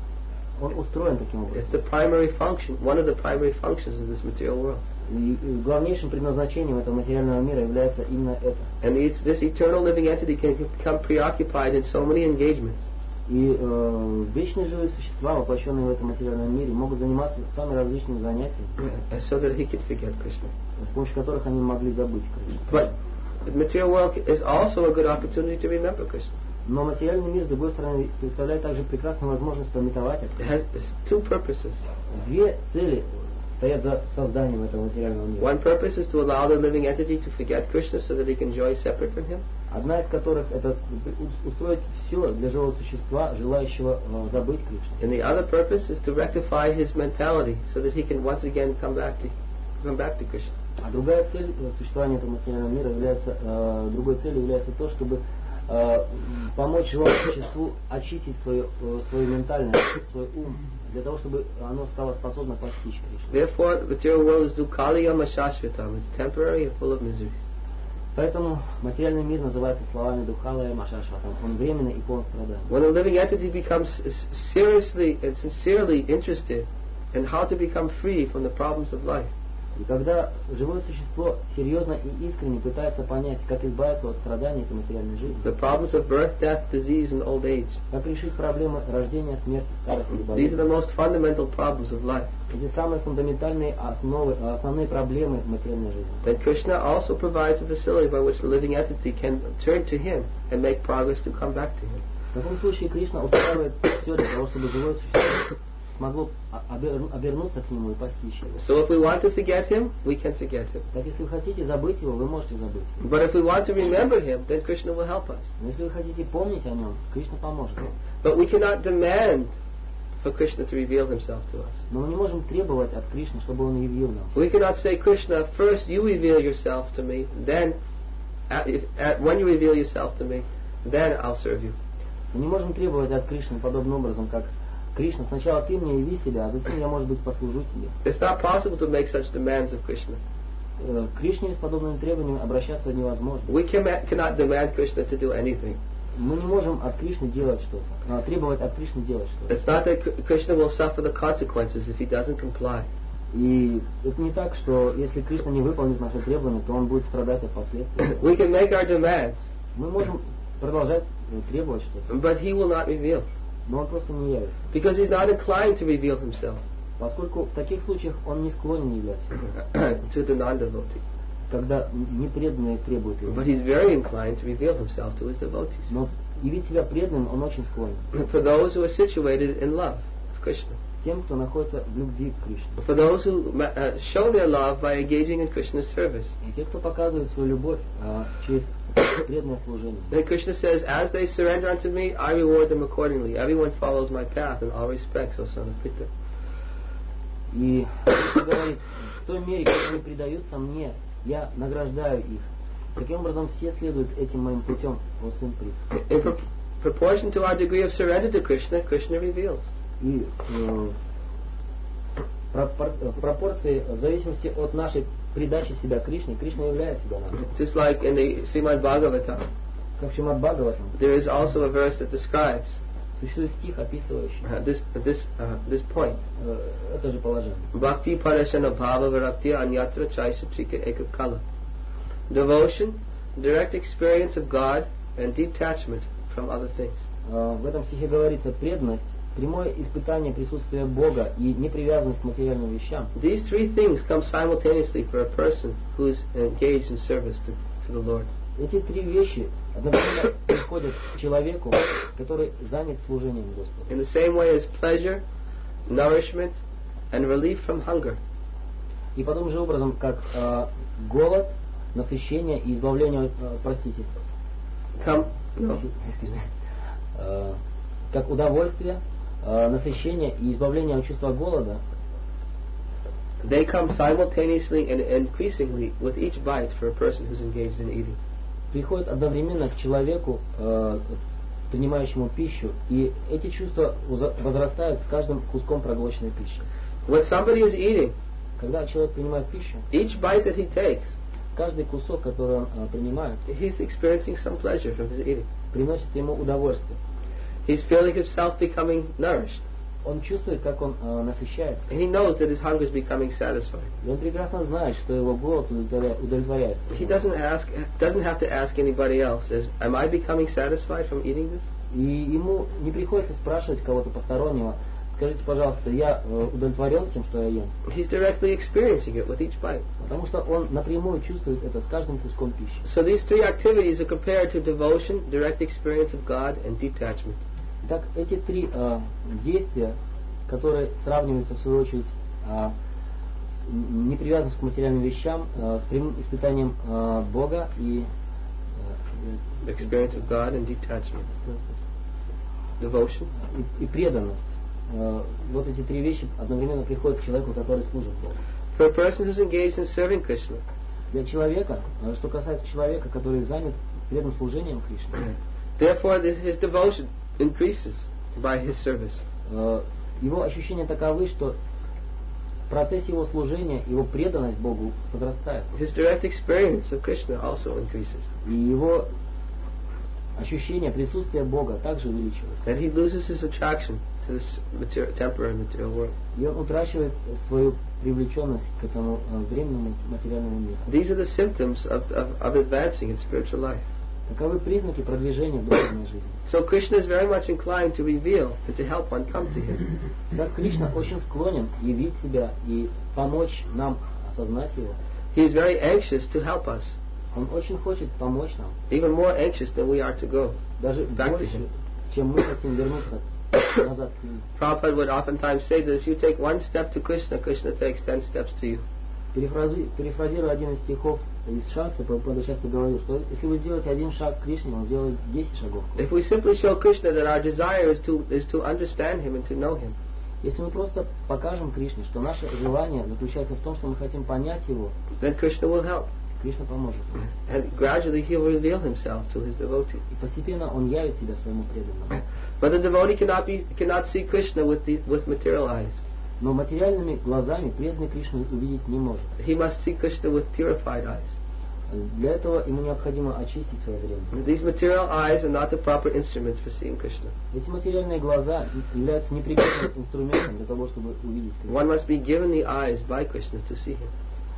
Он устроен таким образом. It's the primary function, one of the primary functions of this material world. И главнейшим предназначением этого материального мира является именно это. And it's, this eternal living entity can become preoccupied in so many engagements. И э, вечные живые существа, воплощенные в этом материальном мире, могут заниматься самыми различными занятиями, So that he could forget Krishna. с помощью которых они могли забыть Кришну. But the material world is also a good opportunity to remember Krishna. Но материальный мир, с другой стороны, представляет также прекрасную возможность памятовать о It Кришне. has two purposes. Две цели стоят за созданием этого материального мира. One purpose is to allow the living entity to forget Krishna so that he can enjoy separate from him. Одна из которых это устроить все для живого существа, желающего э, забыть Кришну. And the other purpose is to rectify his mentality so that he can once again come back to come back to Krishna. А другая цель э, существования этого материального мира является, э, другой целью является то, чтобы э, помочь живому существу очистить свою, э, свою ментальность, свой ум, для того, чтобы оно стало способно постичь Кришну. Therefore, the material world is dukkhaliyam ashashvatam. It's temporary and full of miseries. Поэтому материальный мир называется словами Духалая Машашватам. Он временный и полон страданий. When a living entity becomes seriously and sincerely interested in how to become free from the problems of life, И когда живое существо серьезно и искренне пытается понять, как избавиться от страданий этой материальной жизни, the problems of birth, death, disease, and old age, как решить проблемы рождения, смерти, старых и these are the болезней, most fundamental problems of life. эти самые фундаментальные основы, основные проблемы материальной жизни. Then Krishna also provides a facility by which the living entity can turn to him and make progress to come back to him. В таком случае Кришна устраивает все для того, чтобы живое существо смогло обернуться к нему и постичь его. So if we want to forget him, we can forget him. Так если вы хотите забыть его, вы можете забыть его. But if we want to remember him, then Krishna will help us. Но если вы хотите помнить о нем, Кришна поможет вам. But we cannot demand for Krishna to reveal himself to us. Но мы не можем требовать от Кришны, чтобы он явил нам. We cannot say, Krishna, first you reveal yourself to me, then at, if, at, when you reveal yourself to me, then I'll serve you. Мы не можем требовать от Кришны подобным образом, как Кришна, сначала ты мне яви себя, а затем я, может быть, послужу тебе. It's not possible to make such demands of Krishna. К Кришне с подобными требованиями обращаться невозможно. We can, cannot demand Krishna to do anything. Мы не можем от Кришны делать что-то, а, требовать от Кришны делать что-то. It's not that Krishna will suffer the consequences if he doesn't comply. И это не так, что если Кришна не выполнит наши требования, то он будет страдать от последствий. We can make our demands, Мы можем продолжать требовать что-то, but he will not reveal. но он просто не явится. Because he's not inclined to reveal himself Поскольку в таких случаях он не склонен являться, to the non-devotee. когда непреданные требуют его. But he's very inclined to reveal himself to his devotees. Но явить себя преданным он очень склонен. For those who are situated in love of Krishna. Тем, кто находится в любви к Кришне. For those who uh, show their love by engaging in Krishna's service. И те, кто показывает свою любовь а, через преданное служение. Then Krishna says, as they surrender unto me, I reward them accordingly. Everyone follows my path in all respects, O son of Pritha. И Кришна говорит, в той мере, как они предаются мне, я награждаю их. Таким образом, все следуют этим моим путем, о сын Прит. In pro- proportion to our degree of surrender to Krishna, Krishna reveals. И э, пропор- в пропорции, в зависимости от нашей придачи себя Кришне, Кришна являет себя нам. Just like in the Srimad Bhagavatam, Как в Шримад Бхагаватам there is also a verse that describes существует стих, описывающий uh, this this uh, this point. э, это же положение. Bhakti parashana bhava virakti anyatra chaisatrika ekakala. Devotion, direct experience of God, and detachment from other things. Э, в этом стихе говорится преданность, прямое испытание присутствия Бога и непривязанность к материальным вещам. These three things come simultaneously for a person who is engaged in service to, to the Lord. Эти три вещи одновременно приходят к человеку, который занят служением Господу. In the same way as pleasure, nourishment, and relief from hunger. И подобным же образом, как э, голод, насыщение и избавление от, э, простите, Come, no. excuse me, э, как удовольствие, э, насыщение и избавление от чувства голода they come simultaneously and increasingly with each bite for a person who's engaged in eating. Приходят одновременно к человеку, э, принимающему пищу, и эти чувства возрастают с каждым куском проглоченной пищи. When somebody is eating, когда человек принимает пищу, each bite that he takes, каждый кусок, который он э, принимает, he's experiencing some pleasure from his eating. приносит ему удовольствие. He's feeling himself becoming nourished. Он чувствует, как он э, насыщается. And he knows that his hunger is becoming satisfied. И он прекрасно знает, что его голод удовлетворяется. He doesn't ask, doesn't have to ask anybody else, says, am I becoming satisfied from eating this? И ему не приходится спрашивать кого-то постороннего, скажите, пожалуйста, я э, удовлетворен тем, что я ем. He's directly experiencing it with each bite. Потому что он напрямую чувствует это с каждым куском пищи. So these three activities are compared to devotion, direct experience of God, and detachment. Итак, эти три э, действия, которые сравниваются в свою очередь э, с непривязанностью к материальным вещам, э, с прямым испытанием э, Бога и э, experience of God and detachment. Devotion. И, и преданность. Э, вот эти три вещи одновременно приходят к человеку, который служит Богу. For a person who's engaged in serving Krishna, для человека, э, что касается человека, который занят преданным служением Кришне, therefore this, his devotion increases by his service. Э, его ощущения таковы, что в процессе его служения его преданность Богу возрастает. His direct experience of Krishna also increases. И его ощущение присутствия Бога также увеличивается. And he loses his attraction to this material, temporary material world. И он утрачивает свою привлеченность к этому э, временному материальному миру. These are the symptoms of, of, of advancing in spiritual life. Таковы признаки продвижения в духовной жизни. So Krishna is very much inclined to reveal and to help one come to him. Так Кришна очень склонен явить себя и помочь нам осознать его. He is very anxious to help us, Он очень хочет помочь нам. even more anxious than we are to go. Даже Back to больше, him. чем мы хотим вернуться назад к нему. Prabhupada would oftentimes say that if you take one step to Krishna, Krishna takes ten steps to you. Перефрази- перефразируя один из стихов из Шастры, Прабхупада часто говорил, что если вы сделаете один шаг к Кришне, он сделает десять шагов. If we simply show Krishna that our desire is to is to understand him and to know him, Если мы просто покажем Кришне, что наше желание заключается в том, что мы хотим понять его, then Krishna will help. Кришна поможет. And gradually he'll reveal himself to his devotee. И постепенно он явит себя своему преданному. But the devotee cannot be cannot see Krishna with the with material eyes. Но материальными глазами преданный Кришну увидеть не может. He must see Krishna with purified eyes. Для этого ему необходимо очистить свое зрение. These material eyes are not the proper instruments for seeing Krishna. Эти материальные глаза являются непригодным инструментом для того, чтобы увидеть Кришну. One must be given the eyes by Krishna to see him.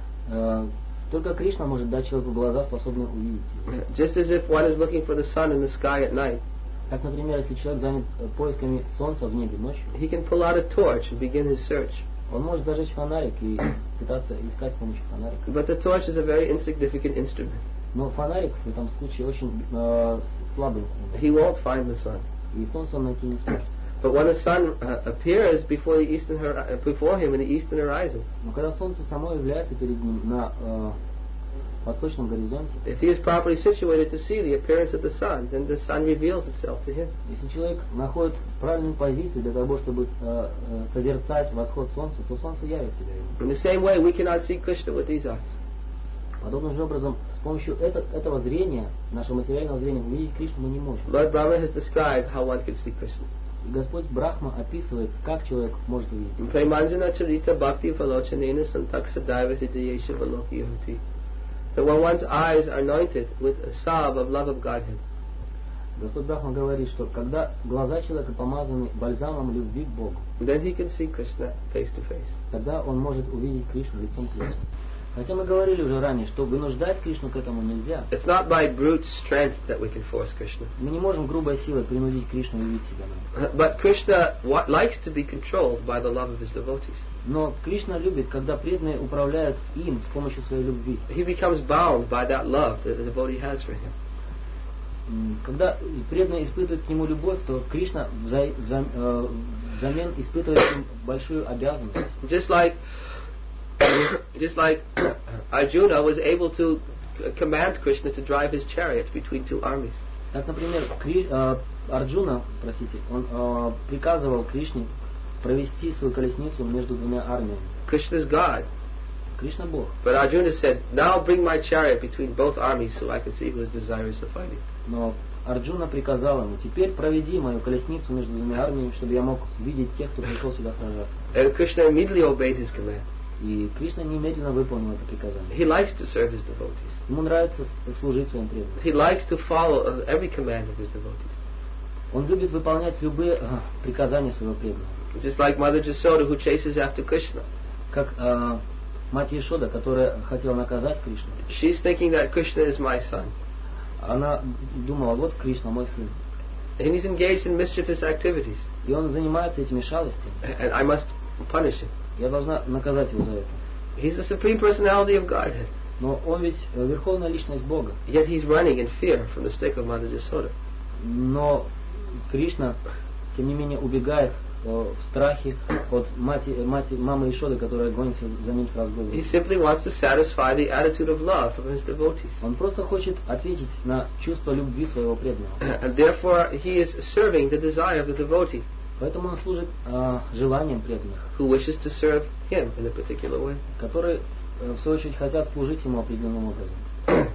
Э, Только Кришна может дать человеку глаза, способные увидеть его. Just as if one is looking for the sun in the sky at night, Так, например, если человек занят э, поисками солнца в небе ночью, he can pull out a torch and begin his search. он может зажечь фонарик и пытаться искать с помощью фонарика. But the torch is a very insignificant instrument. Но фонарик в этом случае очень э, с- слабый инструмент. He won't find the sun. И солнце он найти не сможет. But when the sun uh, appears before the eastern hor- uh, before him in the eastern horizon, Но когда солнце само является перед ним на э, восточном горизонте, if he is properly situated to see the appearance of the sun, then the sun reveals itself to him. если человек находит правильную позицию для того, чтобы э, э, созерцать восход солнца, то солнце явит себя ему. In the same way, we cannot see Krishna with these eyes. Подобным же образом, с помощью это, этого зрения, нашего материального зрения, увидеть Кришну мы не можем. Lord Brahma has described how one can see Krishna. И Господь Брахма описывает, как человек может увидеть. In Premanjana Charita Bhakti Valochanena Santak Sadaiva Hridayesha Valokiyoti. That when one's eyes are anointed with a salve of love of Godhead, Господь Брахма говорит, что когда глаза человека помазаны бальзамом любви к Богу, then he can see Krishna face to face. тогда он может увидеть Кришну лицом к лицу. Хотя мы говорили уже ранее, что вынуждать Кришну к этому нельзя. It's not by brute strength that we can force Krishna. Мы не можем грубой силой принудить Кришну явить себя нам. But Krishna wa- likes to be controlled by the love of his devotees. Но Кришна любит, когда преданные управляют им с помощью своей любви. He becomes bound by that love that the devotee has for him. М, Когда преданные испытывают к нему любовь, то Кришна вза- вза- э, взамен испытывает им большую обязанность. Just like, just like Arjuna was able to command Krishna to drive his chariot between two armies. Так, например, Кри- э, Арджуна, простите, он э, приказывал Кришне провести свою колесницу между двумя армиями. Krishna is God. Кришна Бог. But Arjuna said, now bring my chariot between both armies so I can see who is desirous of fighting. Но Арджуна приказал ему: теперь проведи мою колесницу между двумя армиями, чтобы я мог видеть тех, кто пришел сюда сражаться. And Krishna immediately obeyed his command. И Кришна немедленно выполнил это приказание. He likes to serve his devotees. Ему нравится служить своим преданным. He likes to follow every command of his devotees. Он любит выполнять любые э, приказания своего преданного. Just like Mother Jasoda who chases after Krishna. Как э, мать Ешода, которая хотела наказать Кришну. She's thinking that Krishna is my son. Она думала: вот Кришна, мой сын. And he's engaged in mischievous activities. И он занимается этими шалостями. And I must punish him. Я должна наказать его за это. He's the supreme personality of Godhead. Но он ведь верховная личность Бога. Yet he's running in fear from the stick of Mother Jasoda. Но Кришна, тем не менее, убегает э, в страхе от мати, мати, мамы Ишоды, которая гонится за ним с разгоном. He simply wants to satisfy the attitude of love of his devotees. Он просто хочет ответить на чувство любви своего преданного. And therefore he is serving the desire of the devotee. Поэтому он служит э, желаниям преданных, who wishes to serve him in a particular way. которые, э, в свою очередь, хотят служить ему определенным образом.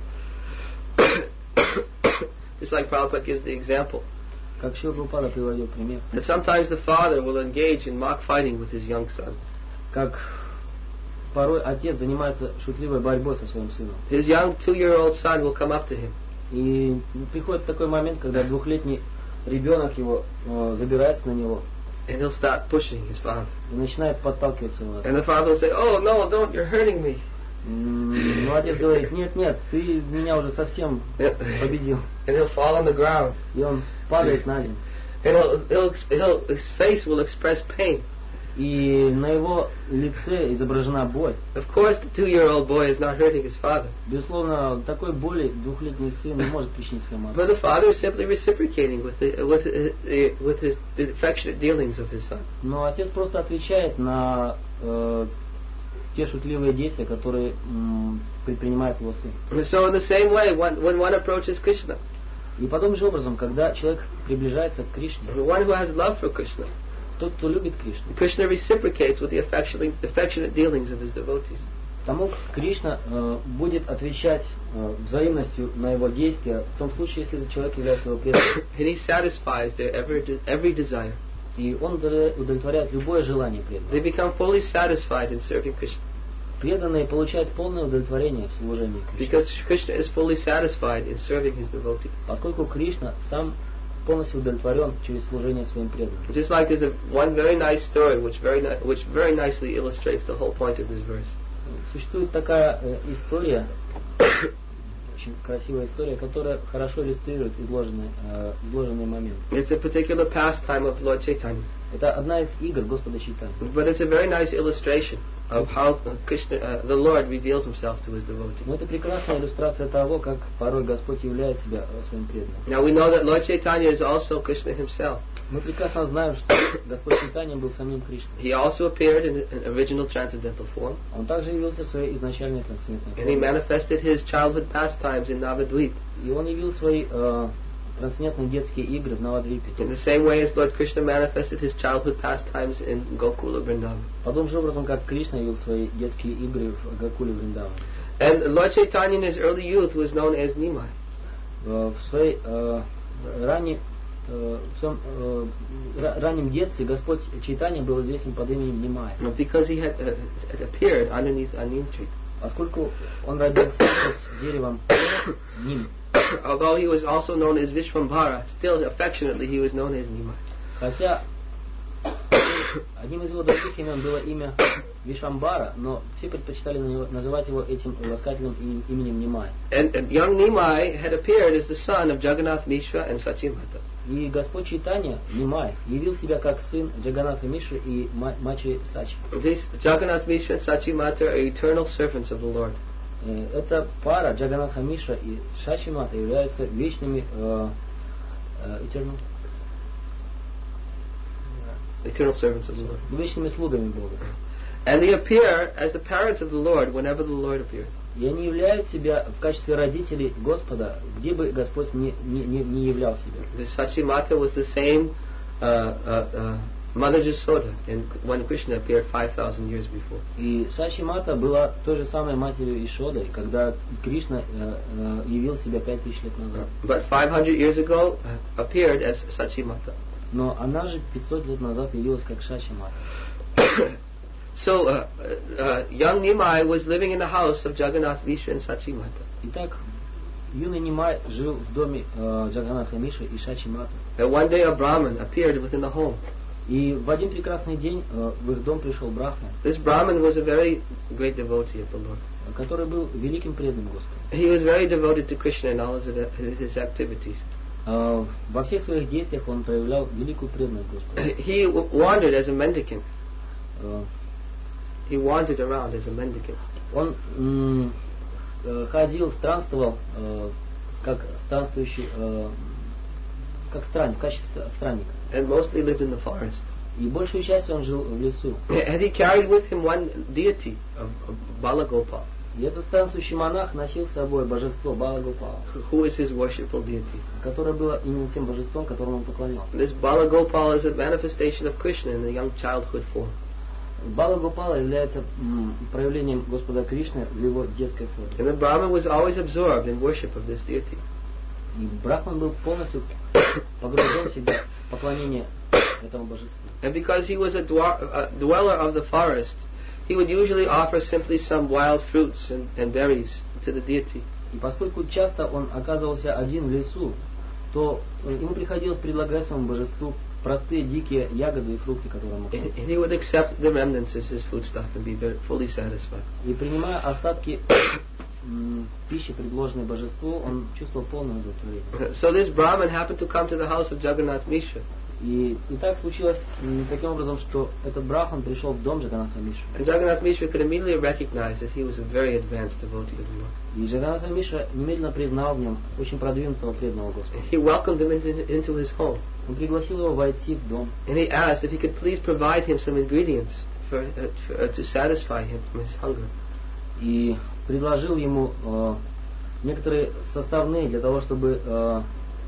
Just like Prabhupada gives the example. Как Шрила Прабхупада приводил пример. That sometimes the father will engage in mock fighting with his young son. Как порой отец занимается шутливой борьбой со своим сыном. His young two-year-old son will come up to him. И приходит такой момент, когда двухлетний ребенок его э, забирается на него. And he'll start pushing his father. И начинает подталкивать своего отца. And the father will say, "Oh no, don't! You're hurting me." Ну, отец говорит: нет, нет, ты меня уже совсем победил. And he'll fall on the ground. И он падает на землю. And he'll, he'll, he'll, his face will express pain. И на его лице изображена боль. Of course, the two-year-old boy is not hurting his father. Безусловно, такой боли двухлетний сын не может причинить своему отцу. But the father is simply reciprocating with the, with the, with his the affectionate dealings of his son. Но отец просто отвечает на э, те шутливые действия, которые м, предпринимает его сын. So in the same way, when, when one approaches Krishna, И подобным же образом, когда человек приближается к Кришне, one who has love for Krishna, тот, кто любит Кришну, Krishna reciprocates with the affectionate, affectionate dealings of his devotees. тому Кришна э, будет отвечать э, взаимностью на его действия в том случае, если этот человек является его преданным. And he satisfies their every, every desire. И он удовлетворяет любое желание преданного. They become fully satisfied in serving Krishna. Преданные получают полное удовлетворение в служении Кришне. Because Krishna is fully satisfied in serving his devotee. Поскольку Кришна сам полностью удовлетворен через служение своим преданным. Just like there's a, one very nice story which very, ni- which very nicely illustrates the whole point of this verse. Существует такая э, история, очень красивая история, которая хорошо иллюстрирует изложенный, э, изложенный момент. It's a particular pastime of Lord Chaitanya. Это одна из игр Господа Чайтаньи. But it's a very nice illustration of how Krishna, uh, the Lord reveals himself to his devotee. Но это прекрасная иллюстрация того, как порой Господь являет себя своим преданным. Now we know that Lord Chaitanya is also Krishna himself. Мы прекрасно знаем, что Господь Чайтанья был самим Кришной. He also appeared in an original transcendental form. Он также явился в своей изначальной трансцендентной And he форме. manifested his childhood pastimes in Navadvip. И он явил свои э, трансцендентные детские игры в Навадвипе. In the same way as Lord Krishna manifested his childhood pastimes in Gokula Vrindavan. Подобным же образом, как Кришна явил свои детские игры в Гакуле Вриндаване. And Lord Chaitanya in his early youth was known as Nimai. В своей э, ранней э, в своем э, ра- раннем детстве Господь Чайтанья был известен под именем Нимая, Because he had, uh, had appeared underneath a neem tree. поскольку он родился под деревом Ним. Although he was also known as Vishvambhara, still affectionately he was known as Nimai. Хотя одним из его других имен было имя Вишвамбара, но все предпочитали на него- называть его этим ласкательным им- именем Нимай. And, and young Nimai had appeared as the son of Jagannath Mishra and Sachimata. И Господь Чайтанья, Нимай, явил себя как сын Джаганатха Мишры и ма- Мачи Сачи. These Jagannath Mishra and Sachimata are eternal servants of the Lord. Э, Эта пара Джаганатха Мишра и Шачи Мата являются вечными э, э, eternal- Eternal servants of the Lord. вечными слугами Бога. And they appear as the parents of the Lord whenever the Lord appears. И они являют себя в качестве родителей Господа, где бы Господь не, не, не, не являл себя. The Sachimata was the same uh, uh, uh, Mother Jasoda, and when Krishna appeared five thousand years before. И Сачи Мата была той же самой матерью Ишодой, когда Кришна э, э, явил себя пять тысяч лет назад. But five hundred years ago uh, appeared as Sachimata. Но она же пятьсот лет назад явилась как Сачи Мата. So uh, uh, young Nimai was living in the house of Jagannath Mishra and Sachimata. Итак, юный Нимай жил в доме э, Джаганатха Мишры и Сачи Маты. And one day a Brahmin appeared within the home. И в один прекрасный день э, в их дом пришел Брахман, This Brahmin was a very great devotee of the Lord. который был великим преданным Господу. He was very devoted to Krishna in all his, his activities. Э, во всех своих действиях он проявлял великую преданность Господу. He w- wandered as a mendicant. Э, He wandered around as a mendicant. он м, э, ходил, странствовал, э, как странствующий, э, как странник, в качестве странника. And mostly lived in the forest. И большую часть он жил в лесу. And he carried with him one deity of, of Balagopal, И этот странствующий монах носил с собой божество Балагопала, who is his worshipful deity. которое было именно тем божеством, которому он поклонялся. This Balagopal is a manifestation of Krishna in the young childhood form. Балагопала является м, проявлением Господа Кришны в его детской форме. And the Brahmin was always absorbed in worship of this deity. И Брахман был полностью погружен в себя в поклонение этому божеству. And because he was a, dwar- a dweller of the forest, he would usually offer simply some wild fruits and, and berries to the deity. И поскольку часто он оказывался один в лесу, то ему приходилось предлагать своему божеству простые дикие ягоды и фрукты, которые он мог And найти. he would accept the remnants as his foodstuff and be very fully satisfied. И принимая остатки м, пищи, предложенной божеству, он чувствовал полное удовлетворение. So this Brahmin happened to come to the house of Jagannath Mishra. И, и так случилось м, таким образом, что этот Брахман пришел в дом Джаганатха Мишры. And Jagannath Mishra could immediately recognize that he was a very advanced devotee of the Lord. И Джаганатха Мишра немедленно признал в нем очень продвинутого преданного Господа. He welcomed him into, into his home. Он пригласил его войти в дом. And he asked if he could please provide him some ingredients for, uh, for, uh, to satisfy him from his hunger. И предложил ему э, некоторые составные для того, чтобы э,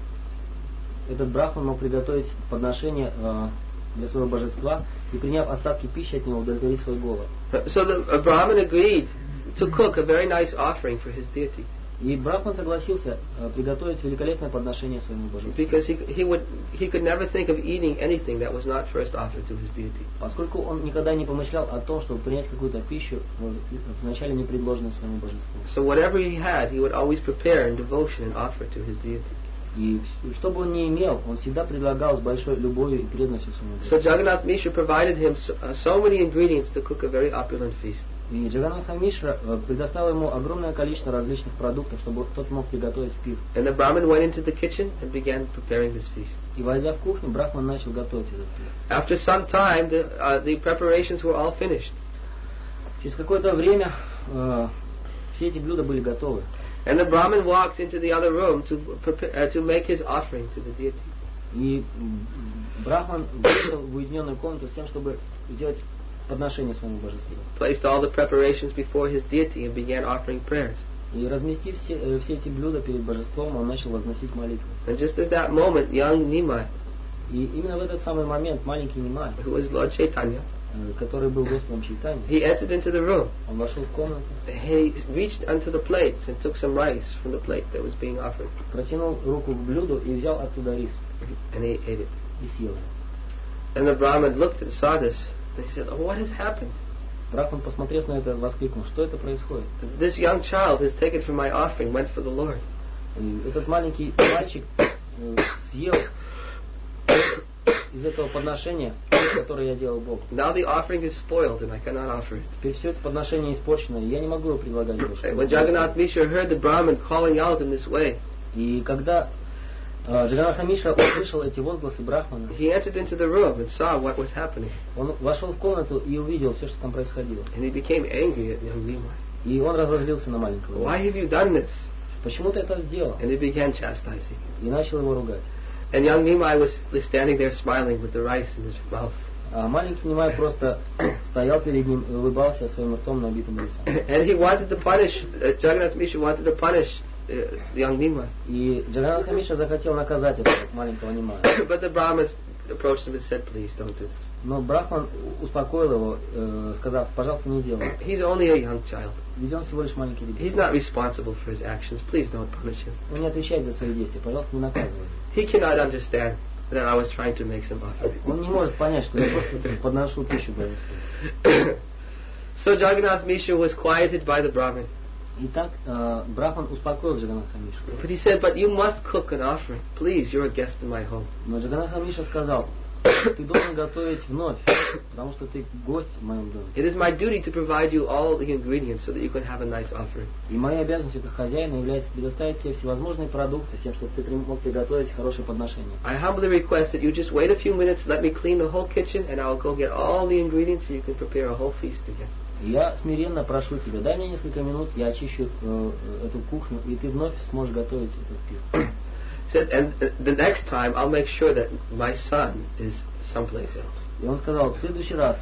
этот Брахман мог приготовить подношение э, для своего божества и, приняв остатки пищи от него, удовлетворить свой голод. So the uh, Brahmin agreed to cook a very nice offering for his deity. И Брахман согласился э, приготовить великолепное подношение своему божеству. Because he, he, would, he could never think of eating anything that was not first offered to his deity. Поскольку он никогда не помышлял о том, чтобы принять какую-то пищу, э, вначале не предложенную своему божеству. So whatever he had, he would always prepare in devotion and offer to his deity. И что бы он ни имел, он всегда предлагал с большой любовью и преданностью своему So божеству. Jagannath Mishra provided him so, uh, so many ingredients to cook a very opulent feast. И Джаганатха Мишра э, предоставил ему огромное количество различных продуктов, чтобы тот мог приготовить пир. And the Brahmin went into the kitchen and began preparing this feast. И войдя в кухню, Брахман начал готовить этот пир. After some time, the, uh, the preparations were all finished. Через какое-то время э, все эти блюда были готовы. And the Brahmin walked into the other room to prepare, uh, to make his offering to the deity. И м, Брахман вышел в уединенную комнату с тем, чтобы сделать подношение своему божеству. Placed all the preparations before his deity and began offering prayers. И разместив все, э, все эти блюда перед божеством, он начал возносить молитву. And just at that moment, young Nimai, И именно в этот самый момент маленький Нимай, who was Lord Chaitanya, э, который был Господом Чайтаньей, he entered into the room. он вошел в комнату, He reached onto the plates and took some rice from the plate that was being offered. протянул руку к блюду и взял оттуда рис And he ate it. и съел его. And the Brahmin looked and saw this. And he said, oh, what has happened? Брахман, посмотрев на это, воскликнул: что это происходит? This young child has taken from my offering, went for the Lord. И этот маленький мальчик э, съел из этого подношения, которое я делал Богу. Now the offering is spoiled and I cannot offer it. Теперь все это подношение испорчено, и я не могу его предлагать больше. And when Jagannath Mishra heard the Brahmin calling out in this way, И когда э, Джаганатха Мишра услышал эти возгласы Брахмана, he entered into the room and saw what was happening. он вошел в комнату и увидел все, что там происходило. And he became angry at young Nimai. И он разозлился на маленького. Why have you done this? Почему ты это сделал? And he began chastising him. И начал его ругать. And young Nimai was standing there smiling with the rice in his mouth. А маленький Нимай просто стоял перед ним и улыбался своим ртом, набитым рисом. And he wanted to punish, uh, Jagannath Mishra wanted to punish uh, young Nimai. И Джаганатха Мишра захотел наказать этого маленького Нимая. But the Brahmins approached him and said, please don't do this. Но Брахман успокоил его, э, сказав, пожалуйста, не делай. He's only a young child. Ведь он всего лишь маленький He's ребенок. not responsible for his actions. Please don't punish him. Он не отвечает за свои действия, пожалуйста, не наказывай. He cannot understand that I was trying to make some offering. Он не может понять, что я просто подношу пищу Божеству. So Jagannath Mishra was quieted by the Brahmin. Итак, э, Брахман успокоил Джаганатха Мишу. But he said, but you must cook an offering. Please, you're a guest in my home. Но Джаганатха Миша сказал, ты должен готовить вновь, потому что ты гость в моем доме. It is my duty to provide you all the ingredients so that you can have a nice offering. И моей обязанностью как хозяина является предоставить тебе всевозможные продукты, с тем, чтобы ты мог приготовить хорошее подношение. I humbly request that you just wait a few minutes, let me clean the whole kitchen, and I'll go get all the ingredients so you can prepare a whole feast again. Я смиренно прошу тебя, дай мне несколько минут, я очищу э, эту кухню, и ты вновь сможешь готовить этот пир. Said, and the next time I'll make sure that my son is someplace else. И он сказал, в следующий раз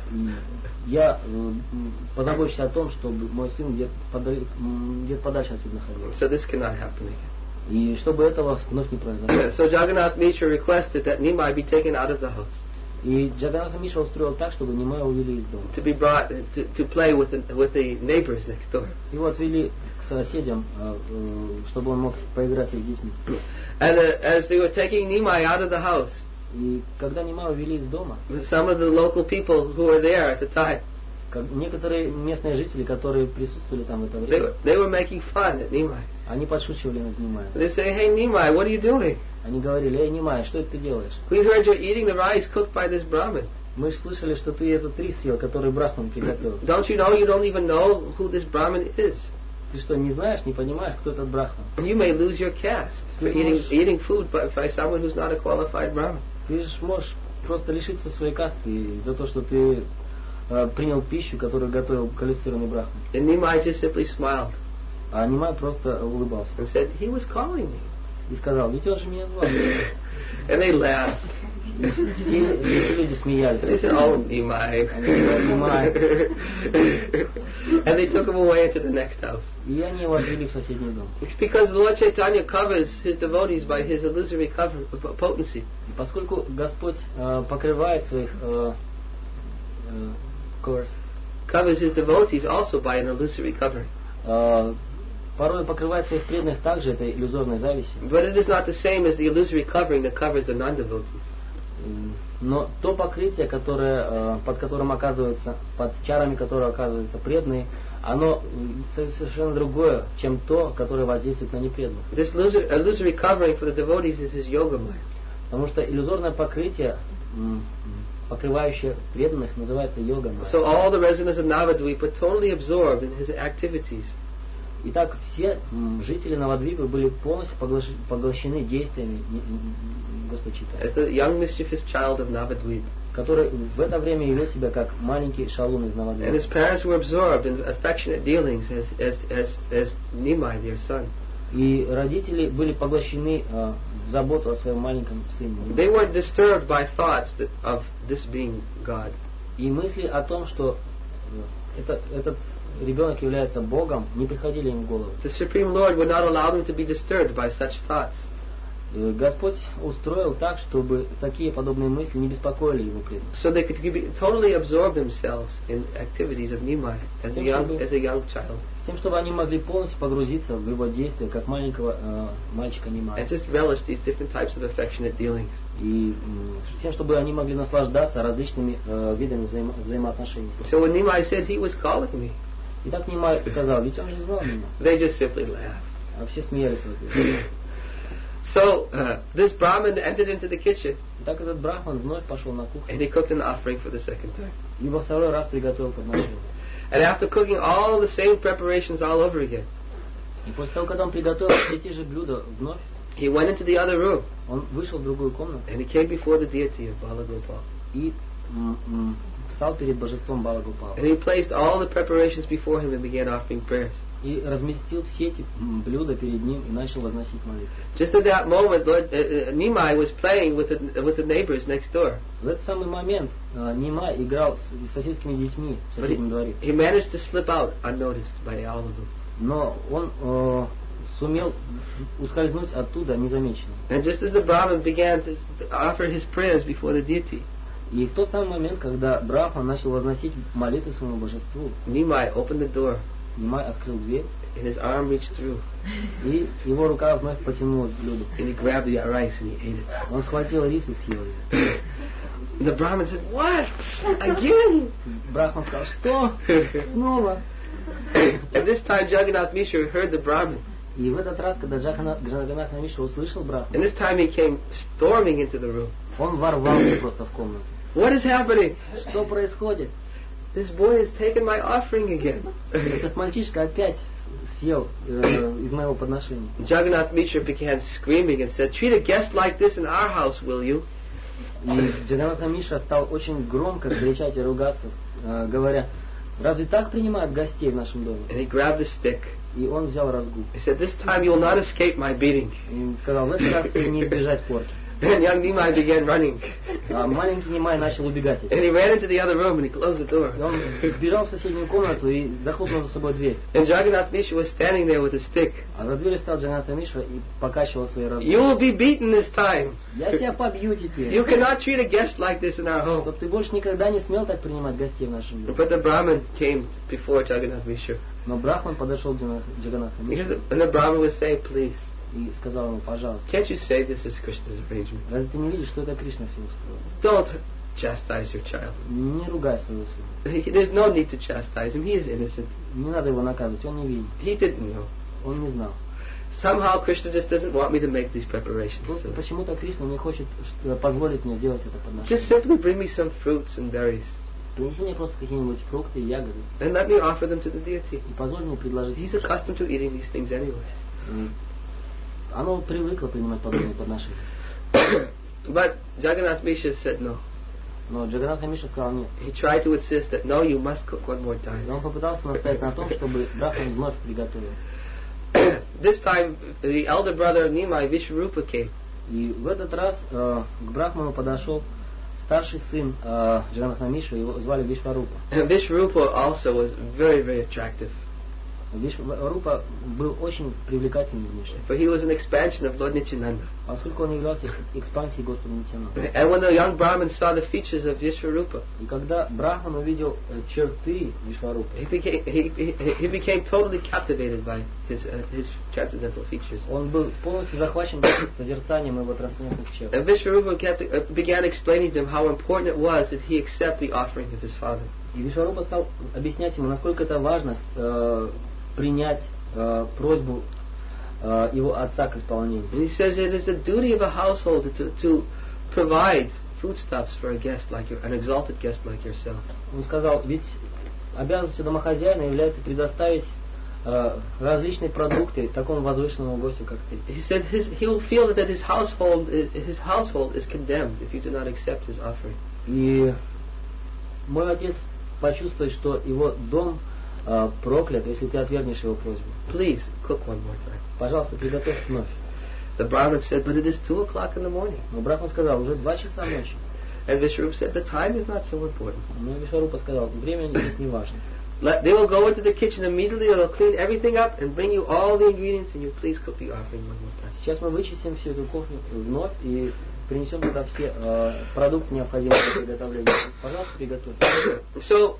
я э, позабочусь о том, чтобы мой сын где-то подаль- где-то подальше отсюда находился. So this cannot happen again. И чтобы этого вновь не произошло. So Jagannath Mishra requested that Nimai be taken out of the house, И Джаганатха Миша устроил так, чтобы Нимая увели из дома. to be brought to, to play with the, with the neighbors next door. Его отвели к соседям, э, э, чтобы он мог поиграть с их детьми. And uh, as they were taking Nimai out of the house, И когда Нимая увели из дома, some of the local people who were there at the time, как некоторые местные жители, которые присутствовали там в это they время, were, they were making fun at Nimai. они подшучивали над Нимаем. They say, hey Nimai, what are you doing? Они говорили, эй, Нимай, что это ты делаешь? We heard you're eating the rice cooked by this Brahmin. Мы же слышали, что ты этот рис съел, который Брахман приготовил. Don't you know you don't even know who this Brahmin is? Ты что, не знаешь, не понимаешь, кто этот Брахман? You may lose your caste for eating eating food by, by someone who's not a qualified Brahmin. Ты же можешь просто лишиться своей касты за то, что ты э, принял пищу, которую готовил квалифицированный Брахман. And Nimai just simply smiled А Нимай просто улыбался and said, he was calling me. и сказал, ведь он же меня звал. And they laughed. Все, все люди смеялись. They said, oh, Nimai. Nimai. And they took him away into the next house. И они его отвели в соседний дом. It's because Lord Chaitanya covers his devotees by his illusory cover, potency. И поскольку Господь э, покрывает своих э, э, covers, Covers his devotees also by an illusory covering. э, порой покрывает своих преданных также этой иллюзорной завистью. But it is not the same as the illusory covering that covers the non-devotees. Но то покрытие, которое, э, под которым оказывается, под чарами которого оказываются преданные, оно э, совершенно другое, чем то, которое воздействует на непреданных. This illusory, illusory covering for the devotees is his yoga maya. Потому что иллюзорное покрытие, м, покрывающее преданных, называется йога. So all the residents of Navadvip were totally absorbed in his activities. Итак, все м, жители Навадвипы были полностью поглощ- поглощены действиями м, м, Господа Чайтаньи, As the young mischievous child of Navadvip. который в это время явил себя как маленький шалун из And Навадвипа. his parents were absorbed in affectionate dealings as, as, as, as Nimai, their son. И родители были поглощены э, в заботу о своем маленьком сыне. They weren't disturbed by thoughts that, of this being God. И мысли о том, что э, это, этот ребенок является Богом, не приходили им в голову. The Supreme Lord would not allow them to be disturbed by such thoughts. Э, Господь устроил так, чтобы такие подобные мысли не беспокоили его преданных. So they could be, totally absorb themselves in activities of Nimai as a young, as a young child. С тем, чтобы они могли полностью погрузиться в его действия, как маленького э, мальчика Нимая. And just relish these different types of affectionate dealings. И м, с тем, чтобы они могли наслаждаться различными э, видами взаимо- взаимоотношений. So when Nimai said he was calling me, И так Нимай сказал, ведь он же звал меня. they just simply laughed. А все смеялись в ответ. So uh, this Brahmin entered into the kitchen И так этот Брахман вновь пошел на and кухню he cooked an offering for the second time. и во второй раз приготовил подношение. And after cooking all the same preparations all over again, И после того, когда он приготовил все те же блюда вновь, he went into the other room он вышел в другую комнату and he came before the deity of Balagopal. и м, м, встал перед божеством Балагопала. And he placed all the preparations before him and began offering prayers. И разместил все эти м, блюда перед ним и начал возносить молитву. Just at that moment, Lord uh, uh, Nimai was playing with the, with the neighbors next door. В этот самый момент э, Нимай играл с соседскими детьми в But соседнем he, дворе. he managed to slip out unnoticed by all of them. Но он э, сумел ускользнуть оттуда незамеченным. And just as the Brahmin began to offer his prayers before the deity, И в тот самый момент, когда Брахман начал возносить молитвы своему божеству, Nimai opened the door, Нимай открыл дверь, and his arm reached through, и его рука вновь потянулась к блюду. and he grabbed the rice and he ate it. Он схватил рис и съел ее. And the Brahmin said, "What? Again?" Брахман сказал, что? Снова? And this time Jagannath Mishra heard the Brahmin. И в этот раз, когда Джаганатха Мишра услышал And Брахмана, this time he came storming into the room. он ворвался просто в комнату. What is happening? Что происходит? This boy has taken my offering again. Этот мальчишка опять съел э, из моего подношения. Jagannath Mishra began screaming and said, "Treat a guest like this in our house, will you?" И Джаганатха Мишра стал очень громко кричать и ругаться, э, говоря, разве так принимают гостей в нашем доме? And he grabbed a stick. И он взял разгул. He said, "This time you will not escape my beating." И сказал, в этот раз тебе не избежать порки. And young Nimai began running. А маленький Нимай начал убегать. And he ran into the other room and he closed the door. И он сбежал в соседнюю комнату и захлопнул за собой дверь. And Jagannath Mishra was standing there with a stick. А за дверью стоял Джаганатха Мишра и покачивал свои разгулы. "You will be beaten this time. Я тебя побью теперь. You cannot treat a guest like this in our home." Чтоб ты больше никогда не смел так принимать гостей в нашем доме. But the Brahmin came before Jagannath Mishra. Но Брахман подошел к Джаганатха Мишре And the Brahmin was saying, "Please, и сказал ему, пожалуйста, can't you say this is Krishna's arrangement? разве ты не видишь, что это Кришна все устроил? Don't chastise your child. Не ругай своего сына. He- There's no need to chastise him. He is innocent. Не надо его наказывать, он не видит, He didn't know. он не знал. Somehow Krishna just doesn't want me to make these preparations. Просто So почему-то Кришна не хочет э, позволить мне сделать это подношение. just simply bring me some fruits and berries Принеси мне просто какие-нибудь фрукты и ягоды and let me offer them to the deity. и позволь мне предложить. He's accustomed to eating these things anyway. И Оно привыкло принимать подобные подношения. But Jagannath Mishra said no. Но Джаганатха Мишра сказал нет. He tried to insist that no, you must cook one more И time. он попытался настоять на том, чтобы Брахман вновь приготовил. This time the elder brother of Nimai, Vishvarupa, came. И в этот раз э, к Брахману подошел старший сын э, Джаганатха Мишры, его звали Вишварупа. And Vishvarupa also was very, very attractive. Вишварупа был очень привлекательным внешне, For he was an expansion of Lord Nityananda. поскольку он являлся экспансией Господа Нитьянанда. And when the young Brahmin saw the features of Vishvarupa, И когда Брахман увидел э, черты Вишварупы, he became he, he, he became totally captivated by his uh, his transcendental features. он был полностью захвачен созерцанием его трансцендентных черт. And Vishvarupa kept, uh, began explaining to him how important it was that he accept the offering of his father. И Вишварупа стал объяснять ему, насколько это важно э, принять э, просьбу э, его отца к исполнению. And he says it is the duty of a household to, to provide foodstuffs for a guest like you, an exalted guest like yourself. Он сказал, ведь обязанностью домохозяина является предоставить э, различные продукты такому возвышенному гостю, как ты. He said his, he will feel that his household his household is condemned if you do not accept his offering. И мой отец почувствует, что его дом э, проклят, если ты отвергнешь его просьбу. Please cook one more time. Пожалуйста, приготовь вновь. The Brahmin said, but it is two o'clock in the morning. Но Брахман сказал, уже два часа ночи. And Vishwarupa said, the time is not so important. Но Вишварупа сказал, время здесь не важно. Let, they will go into the kitchen immediately, they'll clean everything up and bring you all the ingredients, and you please cook the offering one more time. Сейчас мы вычистим всю эту кухню вновь и принесем туда все э, продукты, необходимые для приготовления. Пожалуйста, приготовь. So,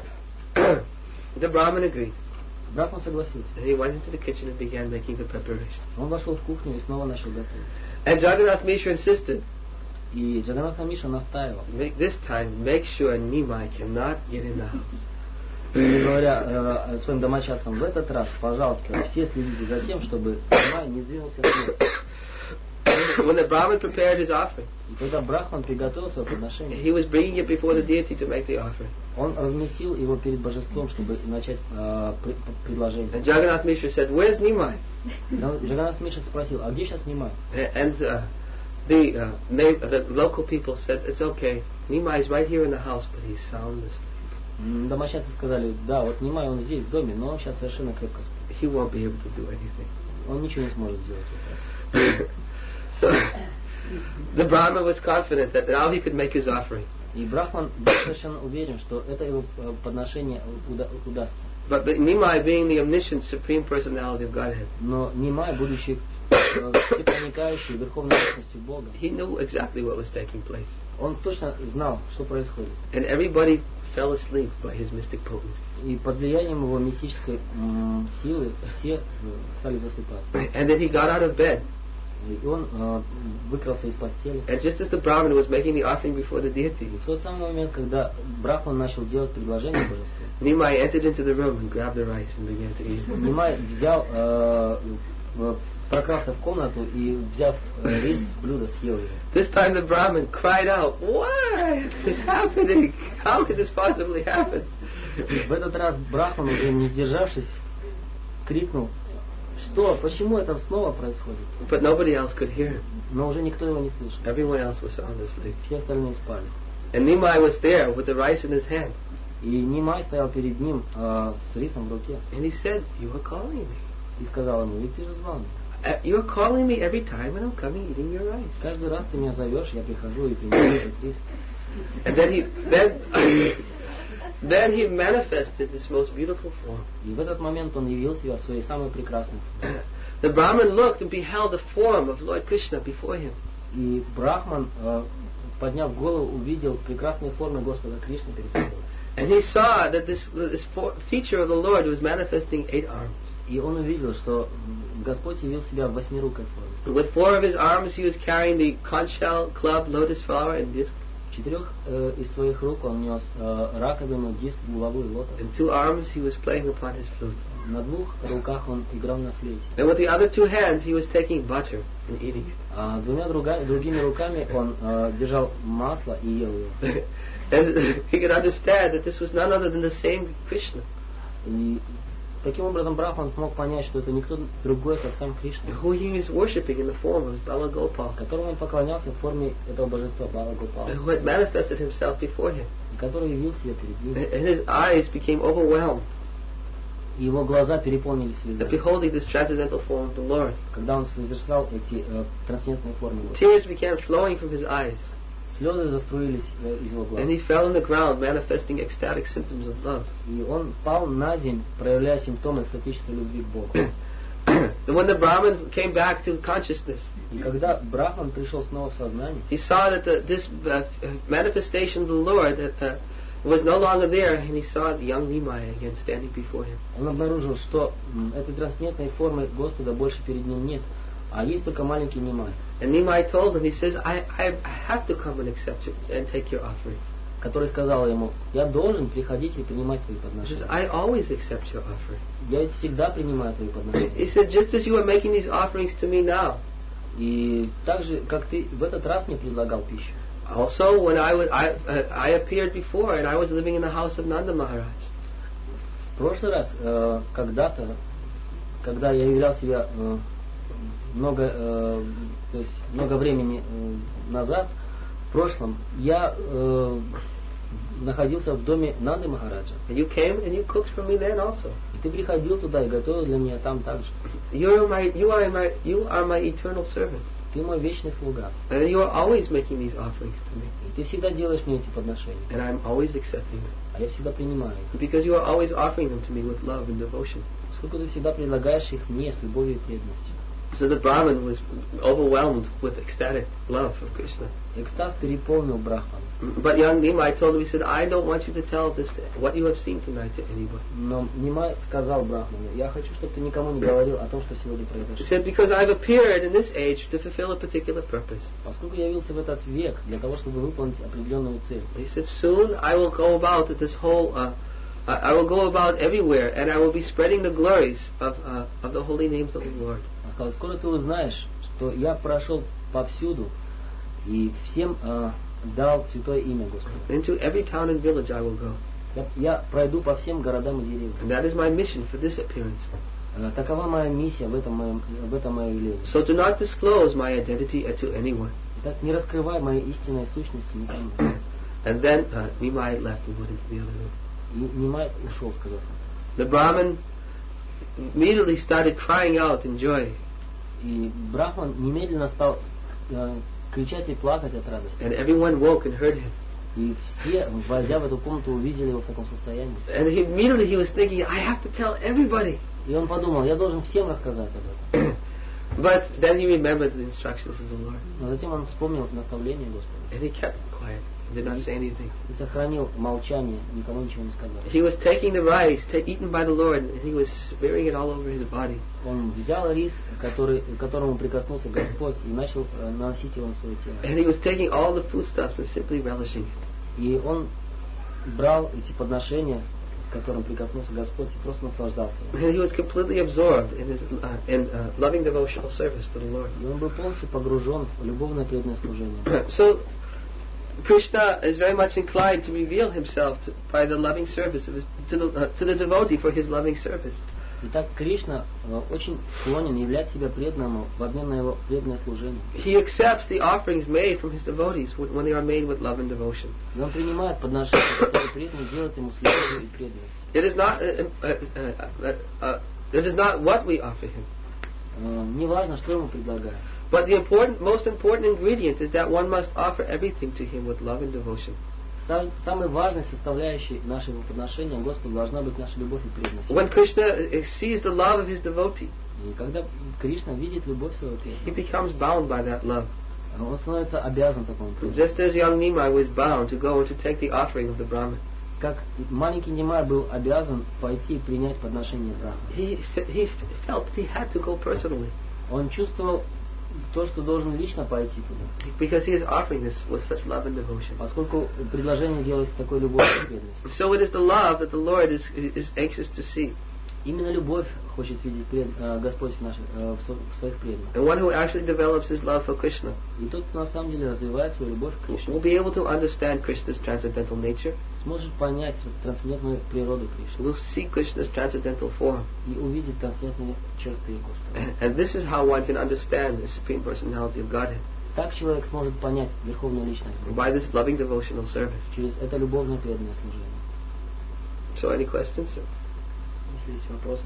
the Brahmin agreed. Брахман согласился. And he went into the kitchen and began making the preparations. Он вошел в кухню и снова начал готовить. And Jagannath Mishra insisted, И Джаганатха Мишра настаивал. make, this time, make sure Nimai cannot get in the house. И говоря э, своим домочадцам, в этот раз, пожалуйста, все следите за тем, чтобы Май не сдвинулся с места. When the Brahmin prepared his offering, И когда Брахман приготовил свое подношение, he was bringing it before the deity to make the offering. он разместил его перед божеством, чтобы начать э, при- предложение. And Jagannath Mishra said, where's Nimai? Джаганатх Мишра спросил, а где сейчас Нимай? And uh, the, uh, na- the local people said, it's okay. Nimai is right here in the house, but he's sound asleep. М, Домочадцы сказали, да, вот Нимай, он здесь, в доме, но он сейчас совершенно крепко спит. He won't be able to do anything. Он ничего не сможет сделать в этот раз. So the Brahmin was confident that now he could make his offering. И Брахман был совершенно уверен, что это его э, подношение уда- удастся. But the Nimai, being the omniscient supreme personality of Godhead, Но Нимай, будучи э, всепроникающей верховной личностью Бога, he knew exactly what was taking place. он точно знал, что происходит. And everybody fell asleep by his mystic potency. И под влиянием его мистической м, силы все э, стали засыпать. And then he got out of bed. И он э, выкрался из постели. And just as the Brahmin was making the offering before the deity, И в тот самый момент, когда Брахман начал делать предложение божеству, Nimai entered into the room and grabbed the rice and began to eat. Нимай взял, э, э, прокрался в комнату и, взяв э, рис с блюда, съел его. This time the Brahmin cried out, "What is happening? How could this possibly happen?" В этот раз Брахман, уже не сдержавшись, крикнул: что, почему это снова происходит? But nobody else could hear him. Но уже никто его не слышал. Everyone else was sound asleep. Все остальные спали. And Nimai was there with the rice in his hand. И Нимай стоял перед ним э, с рисом в руке And he said, "You are calling me. и сказал ему: ведь ты же звал меня. Uh, you are calling me every time when I'm coming eating your rice." Каждый раз ты меня зовешь, я прихожу и принимаю этот рис. And then he then then he manifested this most beautiful form. И в этот момент он явил себя в своей самой прекрасной форме. The Brahmin looked and beheld the form of Lord Krishna before him. И Брахман, э, подняв голову, увидел прекрасные формы Господа Кришны перед собой. And he saw that this, this for, feature of the Lord was manifesting eight arms. И он увидел, что Господь явил себя в восьмирукой форме. With four of his arms he was carrying the conch shell, club, lotus flower, and disc. В четырех э, из своих рук он нес э, раковину, диск, булаву и лотос. In two arms he was playing upon his flute. На двух руках он играл на флейте. And with the other two hands he was taking butter and eating it. А двумя друга, другими руками он э, держал масло и ел его. And he could understand that this was none other than the same Krishna, И таким образом Брахман смог понять, что это никто другой, как сам Кришна, who he was worshipping in the form of Bala Gopal, которому он поклонялся в форме этого божества Бала Гопала, who had manifested himself before him. и который явил себя перед ним. And his eyes became overwhelmed И его глаза переполнились at слезами, beholding this transcendental form of the Lord. когда он совершал эти э, трансцендентные формы. Tears began flowing from his eyes, Слезы заструились э, из его глаз. and he fell on the ground, manifesting ecstatic symptoms of love. И он пал на землю, проявляя симптомы экстатической любви к Богу. And when the Brahmin came back to consciousness, И когда Брахман пришел снова в сознание, he saw that the, this uh, manifestation of the Lord that, uh, was no longer there, and he saw the young Nimai again standing before him. он обнаружил, что м, этой трансцендентной формы Господа больше перед ним нет, а есть только маленький Нимай, And Nimai told him, he says, I, I, I have to come and accept you and take your offering. который сказал ему: я должен приходить и принимать твои He says, подношения. I always accept your offering. Я ведь всегда принимаю твои He подношения. said, just as you are making these offerings to me now, И так же, как ты в этот раз мне предлагал пищу. also when I, was, I, uh, I appeared before and I was living in the house of Nanda Maharaj. В прошлый раз, э, когда-то, когда я являл себя э, много, э, то есть много времени э, назад, в прошлом, я э, находился в доме Нанды Махараджа. And you came and you cooked for me then also. И ты приходил туда и готовил для меня там также. You're my, you, are my, you are my eternal servant. Ты мой вечный слуга. And you are always making these offerings to me. И ты всегда делаешь мне эти подношения. And I'm always accepting them. А я всегда принимаю их. Because you are always offering them to me with love and devotion. Поскольку ты всегда предлагаешь их мне с любовью и преданностью. So the Brahmin was overwhelmed with ecstatic love for Krishna. Экстаз переполнил Брахмана. But young Nimai told him, he said, I don't want you to tell this, what you have seen tonight to anybody. Но Нимай сказал Брахману: я хочу, чтобы ты никому не говорил о том, что сегодня He произошло. said, because I've appeared in this age to fulfill a particular purpose. Поскольку я явился в этот век для того, чтобы выполнить определенную цель. He said, soon I will go about this whole, uh, I I will go about everywhere and I will be spreading the glories of, uh, of the holy names of the Lord. Он сказал: скоро ты узнаешь, что я прошел повсюду и всем э, дал святое имя Господа. Into every town and village I will go. Я, я пройду по всем городам и деревням. And that is my mission for this appearance. Э, Такова моя миссия в этом моем, в этом моем явлении. So do not disclose my identity to anyone. Итак, не раскрывай моей истинной сущности никому. And then uh, Nimai left and went into the other room. И Нимай ушел, сказав. The Brahmin immediately started crying out in joy. И Брахман немедленно стал э, кричать и плакать от радости. And everyone woke and heard him. И все, войдя в эту комнату, увидели его в таком состоянии. And he, immediately he was thinking, I have to tell everybody. И он подумал: я должен всем рассказать об этом. But then he remembered the instructions of the Lord. Но затем он вспомнил наставление Господа. And he kept quiet. quiet, did not say anything. И сохранил молчание, никому ничего не сказал. He was taking the rice, ta- eaten by the Lord, and he was smearing it all over his body. Он взял рис, который, к которому прикоснулся Господь, и начал э, наносить его на свое тело. And he was taking all the foodstuffs and simply relishing it. И он брал эти подношения, к которым прикоснулся Господь, и просто наслаждался. And he was completely absorbed in his uh, in uh, loving devotional service to the Lord. И он был полностью погружен в любовное преданное служение. So Krishna is very much inclined to reveal himself to, by the loving service of his, to, the, uh, to the devotee for his loving service. Итак, Кришна э, очень склонен являть себя преданному в обмен на его преданное служение. He accepts the offerings made from his devotees when, when they are made with love and devotion. И он принимает подношения, которые преданные делают ему с любовью и преданностью. It is not uh, uh, uh, uh, it is not what we offer him. Э, не важно, что ему предлагают. But the important, most important ingredient is that one must offer everything to him with love and devotion. Сам- Самой важной составляющей нашего подношения Господу должна быть наша любовь и преданность. When Krishna sees the love of his devotee, И когда Кришна видит любовь своего he преданного, becomes bound by that love. он становится обязан такому преданному. Just as young Nimai was bound to go and to take the offering of the Brahmin. Как маленький Нимай был обязан пойти и принять подношение Брахмы. He, he felt he had to go personally Он чувствовал то, что должен лично пойти туда, because he is offering this with such love and devotion. поскольку предложение делается с такой любовью и преданностью. So it is the love that the Lord is, is anxious to see. Именно любовь хочет видеть пред, э, Господь в, наших, э, в, со- в своих преданных. And one who actually develops his love for Krishna И тот, кто на самом деле развивает свою любовь к Кришне, will be able to understand Krishna's transcendental nature, сможет понять трансцендентную природу Кришны will see Krishna's transcendental form. и увидеть трансцендентные черты Господа. And this is how one can understand the Supreme Personality of Godhead, Так человек сможет понять верховную личность Бога by this loving devotional service. через это любовное преданное служение. So any questions? Если есть вопросы,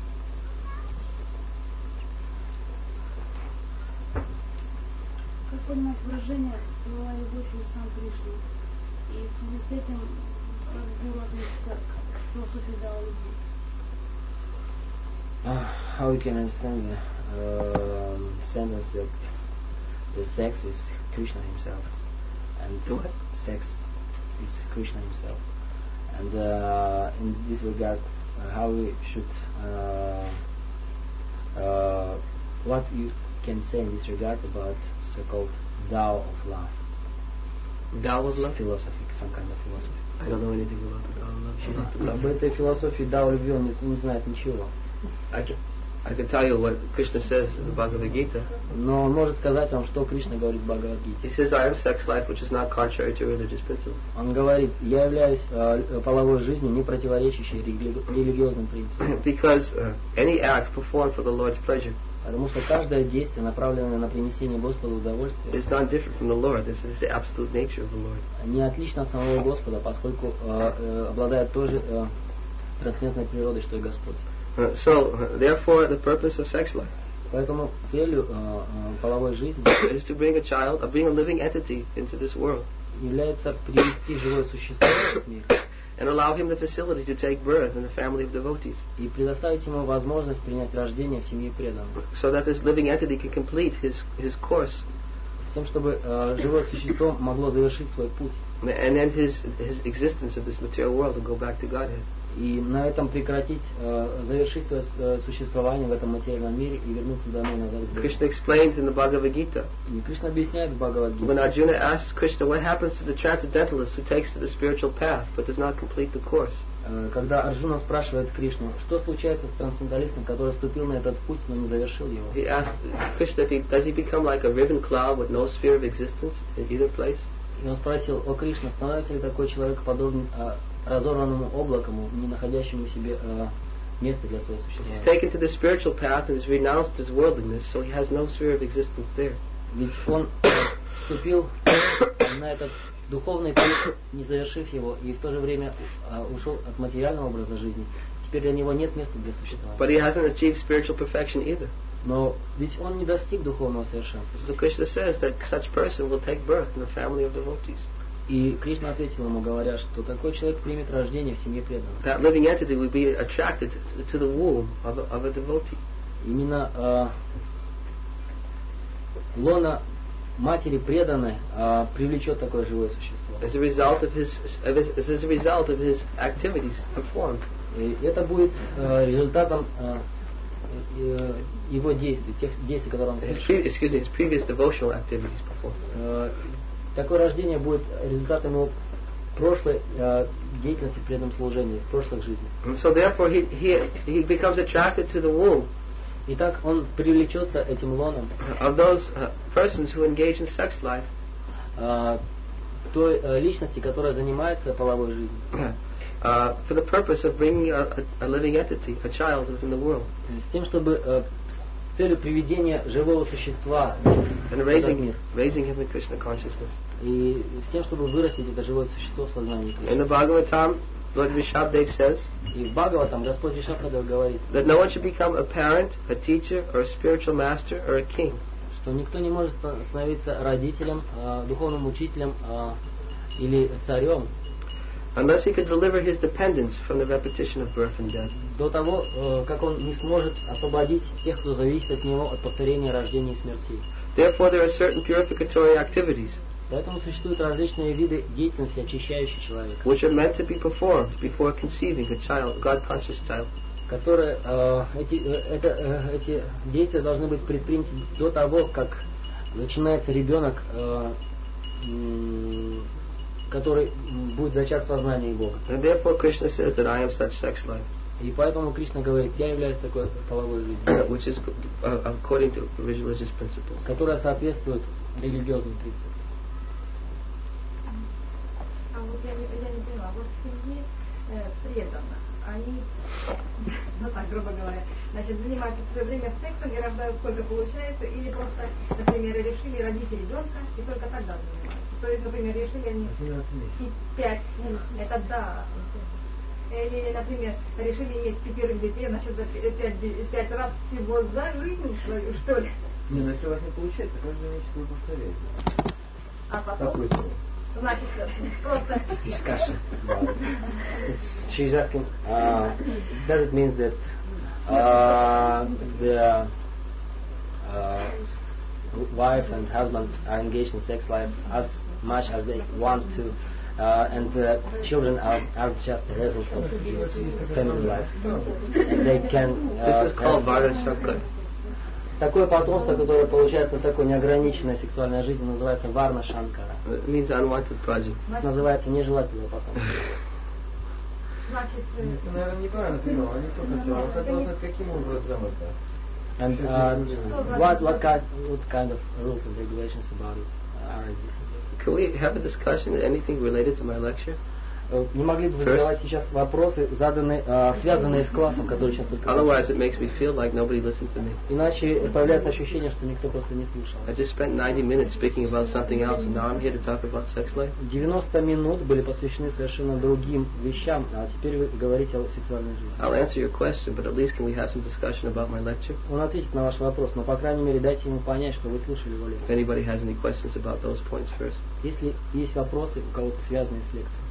Как понимать выражение «была любовь и сам Кришна»? И в связи с этим как Гуру относится к философии дао любви? Uh, how we can understand the um, sentence that the sex is Krishna himself, and The what? sex is Krishna himself, and uh, in this regard, uh, how we should, uh, uh, what you can say in this regard about so-called Tao of love, Tao of love? philosophy, some kind of philosophy. I don't know anything about the Tao of love. She'll have to Об love. этой философии Дао любви он не, не знает ничего. I can, I can tell you what Krishna says in the Bhagavad Gita. Но он может сказать вам, что Кришна говорит в Бхагавад-гите. He says, I have sex life which is not contrary to religious principles. Он говорит, я являюсь э, половой жизнью, не противоречащей рели- религиозным принципам. Because uh, any act performed for the Lord's pleasure Потому что каждое действие, направленное на принесение Господу удовольствия, is not different from the Lord. This is the absolute nature of the Lord. не отлично от самого Господа, поскольку э, э, обладает той же э, трансцендентной природой, что и Господь. Uh, so, uh, therefore, the purpose of sex life Поэтому целью э, э, половой жизни is to bring a child, uh, bring a living entity into this world является привести живое существо в этот мир and allow him the facility to take birth in a family of devotees, и предоставить ему возможность принять рождение в семье преданных, so that this living entity can complete his, his course, с тем, чтобы э, живое существо могло завершить свой путь and end his, his existence of this material world and go back to Godhead. и на этом прекратить, э, завершить свое э, существование в этом материальном мире и вернуться домой назад к Богу. Krishna explains in the Bhagavad Gita, И Кришна объясняет в Бхагавад-гите, when Arjuna asks Krishna what happens to the transcendentalist who takes to the spiritual path but does not complete the course. э, когда Арджуна спрашивает Кришну, что случается с трансценденталистом, который вступил на этот путь, но не завершил его. He asks Krishna, if he, does he become like a riven cloud with no sphere of existence in either place? И он спросил, о Кришна, становится ли такой человек подобен э, разорванному облаку, не находящему себе э, места для своего He's существования? taken to the spiritual path and has renounced his worldliness, so he has no sphere of existence there. Ведь он вступил на этот духовный путь, не завершив его, и в то же время э, ушел от материального образа жизни. Теперь для него нет места для существования. But he hasn't achieved spiritual perfection either. Но ведь он не достиг духовного совершенства. So Krishna says that such person will take birth in a family of devotees. И Кришна ответил ему, говоря, что такой человек примет рождение в семье преданных. That living entity will be attracted to the womb of a, of a devotee. Именно э, лона матери преданной а, привлечет такое живое существо. As a result of his, of his as a result of his activities performed. И это будет а, результатом а, э, его действий, тех действий, которые он His совершил. pre- excuse me, his previous devotional activities performed. А, такое рождение будет результатом его прошлой а, деятельности в преданном служении, в прошлых жизнях. And so therefore he he he becomes attracted to the womb Итак, он привлечется этим лоном of those uh, persons who engage in sex life. а, той а, личности, которая занимается половой жизнью. Uh, for the purpose of bringing a, a, a living entity, a child within the world, С тем, чтобы э, с целью приведения живого существа and в этот raising мир. raising him in Krishna consciousness. И с тем, чтобы вырастить это живое существо в сознании In Кришны. the Bhagavatam, Lord Rishabdev says И в Бхагаватам Господь Ришабхадев говорит, that no one should become a parent, a teacher, or a spiritual master, or a king, что никто не может ста- становиться родителем, э, духовным учителем э, или царем unless he could deliver his dependents from the repetition of birth and death. до того, э, как он не сможет освободить тех, кто зависит от него, от повторения рождения и смертей. Therefore, there are certain purificatory activities Поэтому существуют различные виды деятельности, очищающие человека, which are meant to be performed before conceiving a child, God-conscious child. которые э, эти, э, это, э, эти действия должны быть предприняты до того, как начинается ребенок, э, м, который будет зачат в сознании Бога. And therefore, Krishna says that I am such sex life, И поэтому Кришна говорит, я являюсь такой половой жизнью, which is uh, according to religious principles. которая соответствует религиозным принципам. А вот я не, я не поняла, вот в семье э, преданно, они, ну так, грубо говоря, значит, занимаются все время сексом и рождают сколько получается, или просто, например, решили родить ребенка и только тогда занимаются. То есть, например, решили они и пять, это да. Или, например, решили иметь пятерых детей, значит, за пять, пять раз всего за жизнь свою, что ли? Не, ну если у вас не получается, каждый месяц вы повторяете. А потом, Такой значит, просто... Discussion. It's, she's asking, uh, does it mean that uh, the uh, wife and husband are engaged in sex life as much as they want to, uh, and the children are, are just the result of this family life? And they can. Uh, This is called Varna-Shankar. Такое потомство, которое получается от такой неограниченной сексуальной жизни, называется Варна Шанкара. It means unwanted progeny. Называется нежелательное потомство. Значит, э, Ты, наверное, неправильно понял, они только хотели. Он хотел узнать, каким образом это. And uh, what what kind what kind of rules and regulations about it are existing? Can we have a discussion on anything related to my lecture? Э, Не могли бы вы задавать сейчас вопросы, заданные, э, связанные с классом, который сейчас только... Otherwise, it makes me feel like nobody listened to me. Иначе появляется ощущение, что никто просто не слушал. I just spent ninety minutes speaking about something else, and now I'm here to talk about sex life. девяносто минут были посвящены совершенно другим вещам, а теперь вы говорите о сексуальной жизни. I'll answer your question, but at least can we have some discussion about my lecture? Он ответит на ваш вопрос, но, по крайней мере, дайте ему понять, что вы слушали его If лекцию. anybody has any questions about those points first. Если есть вопросы у кого-то связанные с лекцией.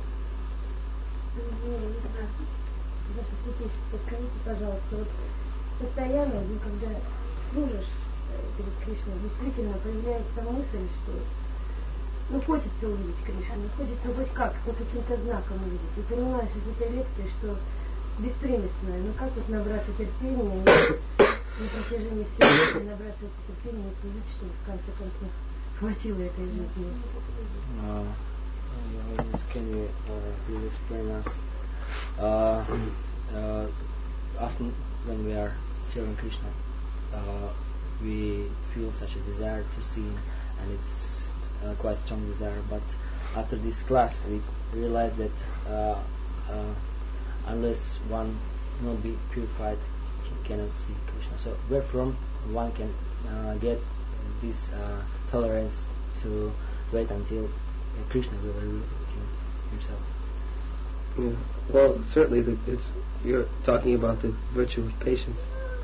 Ваше святейшество, скажите, пожалуйста, вот постоянно, ну, когда служишь э, перед Кришной, действительно появляется мысль, что ну хочется увидеть Кришну, хочется хоть как, по каким-то знакам увидеть. И понимаешь из этой лекции, что беспримесное, ну как вот набраться терпения и на протяжении всей жизни набраться это терпения и служить, чтобы в конце концов хватило этой жизни. Uh, uh, can you uh, please explain us? Uh, uh, often when we are serving Krishna, uh, we feel such a desire to see him, and it's uh, quite strong desire. But after this class, we realize that uh, uh, unless one not be purified, he cannot see Krishna. So where from one can uh, get this uh, tolerance to wait until uh, Krishna will reveal him, himself? Yeah. Well, certainly, the, it's you're talking about the virtue of patience.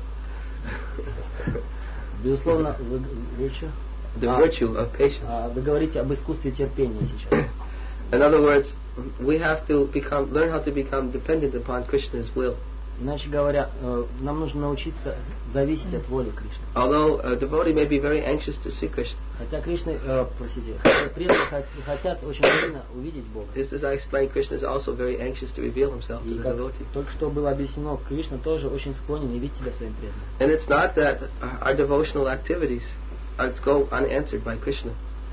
Безусловно, вы, virtue? The А, virtue of patience. а, вы говорите об искусстве терпения сейчас. In other words, we have to become, learn how to become dependent upon Krishna's will. Иначе говоря, э, нам нужно научиться зависеть от воли Кришны. Although a devotee may be very anxious to see Krishna, Хотя Кришна, э, простите, хотя преданные хот- хотят очень сильно увидеть Бога. just as I explained, Krishna is also very anxious to reveal himself to И the как devotee. только что было объяснено, Кришна тоже очень склонен явить себя своим преданным. And it's not that our devotional activities uh, go unanswered by Krishna.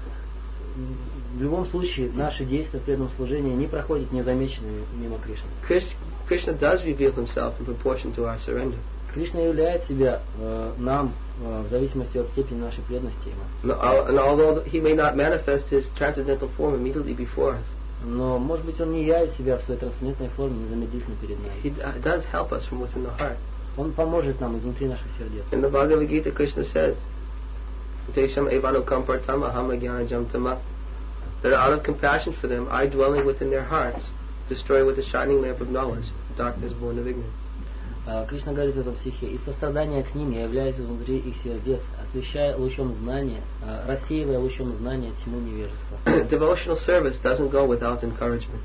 В любом случае, наши действия в преданном служении не проходят незамеченными мимо Кришны. Krish- Krishna does reveal himself in proportion to our surrender. Кришна являет себя э, нам э, в зависимости от степени нашей преданности Ему. And al- and although he may not manifest his transcendental form immediately before us, Но, может быть, Он не явит себя в своей трансцендентной форме незамедлительно перед нами. he d- does help us from within the heart. Он поможет нам изнутри наших сердец. In the Bhagavad Gita, Krishna says, Tesham evanukam partam aham ajnanajam tama, that out of compassion for them, I, dwelling within their hearts, destroy with the shining lamp of knowledge the darkness born of ignorance. А, Кришна говорит в этом стихе: «Из сострадания к ним я являюсь изнутри их сердец, освещая лучом знания, а, рассеивая лучом знания тьму невежества». Devotional service doesn't go without encouragement.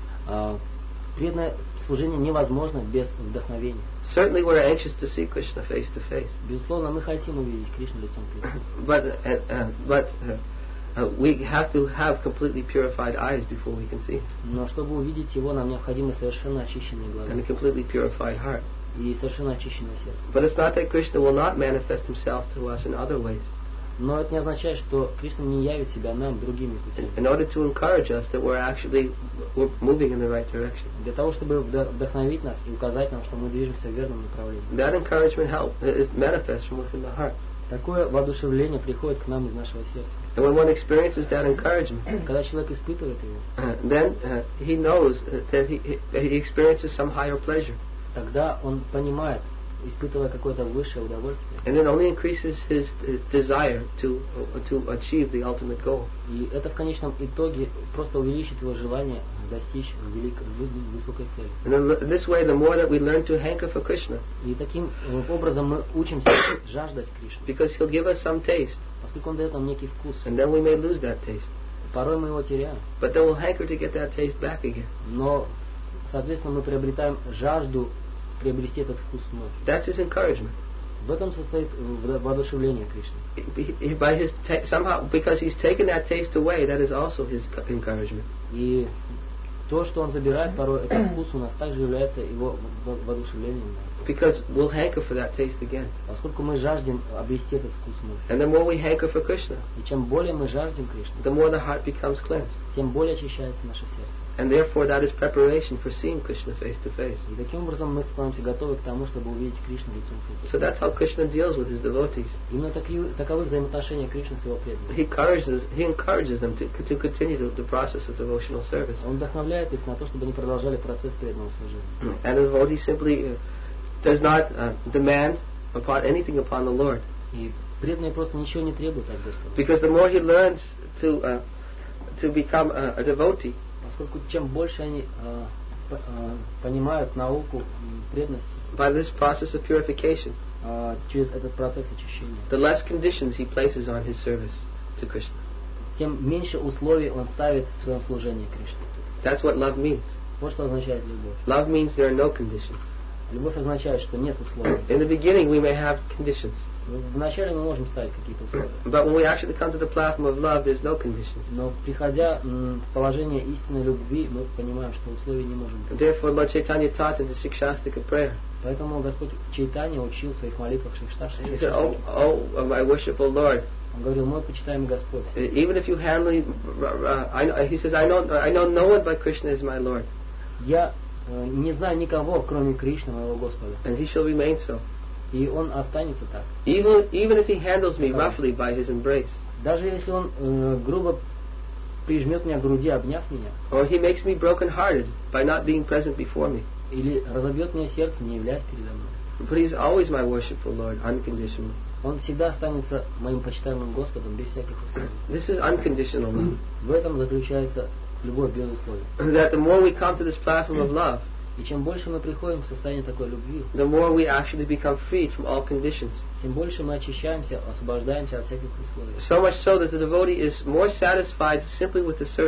А, Преданное служение невозможно без вдохновения. Certainly we're anxious to see Krishna face to face, Безусловно, мы хотим увидеть Кришну лицом к лицу. but, uh, uh, but uh, uh, we have to have completely purified eyes before we can see him, Но чтобы увидеть его, нам необходимы совершенно очищенные глаза and a completely purified heart. и совершенно очищенное сердце. But it's not that Krishna will not manifest himself to us in other ways. Но это не означает, что Кришна не явит себя нам другими путями. In order to encourage us that we're actually we're moving in the right direction. Для того, чтобы вдо- вдохновить нас и указать нам, что мы движемся в верном направлении. That encouragement help is manifest from within the heart. Такое воодушевление приходит к нам из нашего сердца. And when one experiences that encouragement, Когда человек испытывает его, uh, then uh, he knows uh, that he, he he experiences some higher pleasure, тогда он понимает, испытывая какое-то высшее удовольствие. and it only increases his uh, desire to uh, to achieve the ultimate goal. И это в конечном итоге просто увеличит его желание достичь великой, вы- высокой цели. And then in this way, the more that we learn to hanker for Krishna, И таким э, образом мы учимся жаждать Кришну, because he'll give us some taste, поскольку он дает нам некий вкус. and then we may lose that taste, Порой мы его теряем, but then we'll hanker to get that taste back again. но, соответственно, мы приобретаем жажду приобрести этот вкус вновь. That's his encouragement. В этом состоит в- воодушевление Кришны. He- he- By his ta- somehow, because he's taken that taste away, that is also his co- encouragement. И то, что он забирает порой, этот вкус у нас также является его во- воодушевлением. Because we'll hanker for that taste again. Поскольку мы жаждем обрести этот вкус вновь. And the more we hanker for Krishna, И чем более мы жаждем Кришны, the more the heart becomes cleansed. тем более очищается наше сердце. And therefore, that is preparation for seeing Krishna face to face. И таким образом мы становимся готовы к тому, чтобы увидеть Кришну лицом к So лицу. that's how Krishna deals with his devotees. Именно таки- таковы взаимоотношения Кришны с его преданными. He encourages, he encourages them to, to continue the, the process of devotional service. Он вдохновляет их на то, чтобы они продолжали процесс преданного служения. And the devotee simply uh, does not uh, demand upon anything upon the Lord. И преданные просто ничего не требуют от Господа. Because the more he learns to uh, to become a, a devotee, Поскольку чем больше они э, п- э, понимают науку м, преданности by this process of purification, э, через этот процесс очищения, the less conditions he places on his service to Krishna. тем меньше условий он ставит в своем служении Кришне. That's what love means. Вот что означает любовь. Love means there are no conditions. Любовь означает, что нет условий. In the beginning, we may have conditions, Вначале мы можем ставить какие-то условия. but when we actually come to the platform of love, there's no conditions. Но приходя м, в положение истинной любви, мы понимаем, что условий не можем And быть. therefore, Lord Chaitanya taught in the Sikshastika prayer. Поэтому Господь Чайтанья учил в своих молитвах Шикшташ. He said, "Oh, oh, my worshipful Lord, Он говорил: мой почитаемый Господь, even if you handle, uh, I know, he says, I know, I know no one but Krishna is my Lord, я э, не знаю никого, кроме Кришны, моего Господа. and he shall remain so. И он останется так. Even, even if he handles me roughly by his embrace, Даже если он э, грубо прижмет меня к груди, обняв меня, or he makes me broken-hearted by not being present before me, или разобьет мне сердце, не являясь передо мной, but he's always my worshipful Lord, unconditionally. он всегда останется моим почитаемым Господом без всяких условий. This is unconditional love. В этом заключается любовь без условий. That the more we come to this platform of love, И чем больше мы приходим в состояние такой любви, the more we actually become freed from all conditions. тем больше мы очищаемся, освобождаемся от всяких условий. So much so that the devotee is more satisfied simply with the service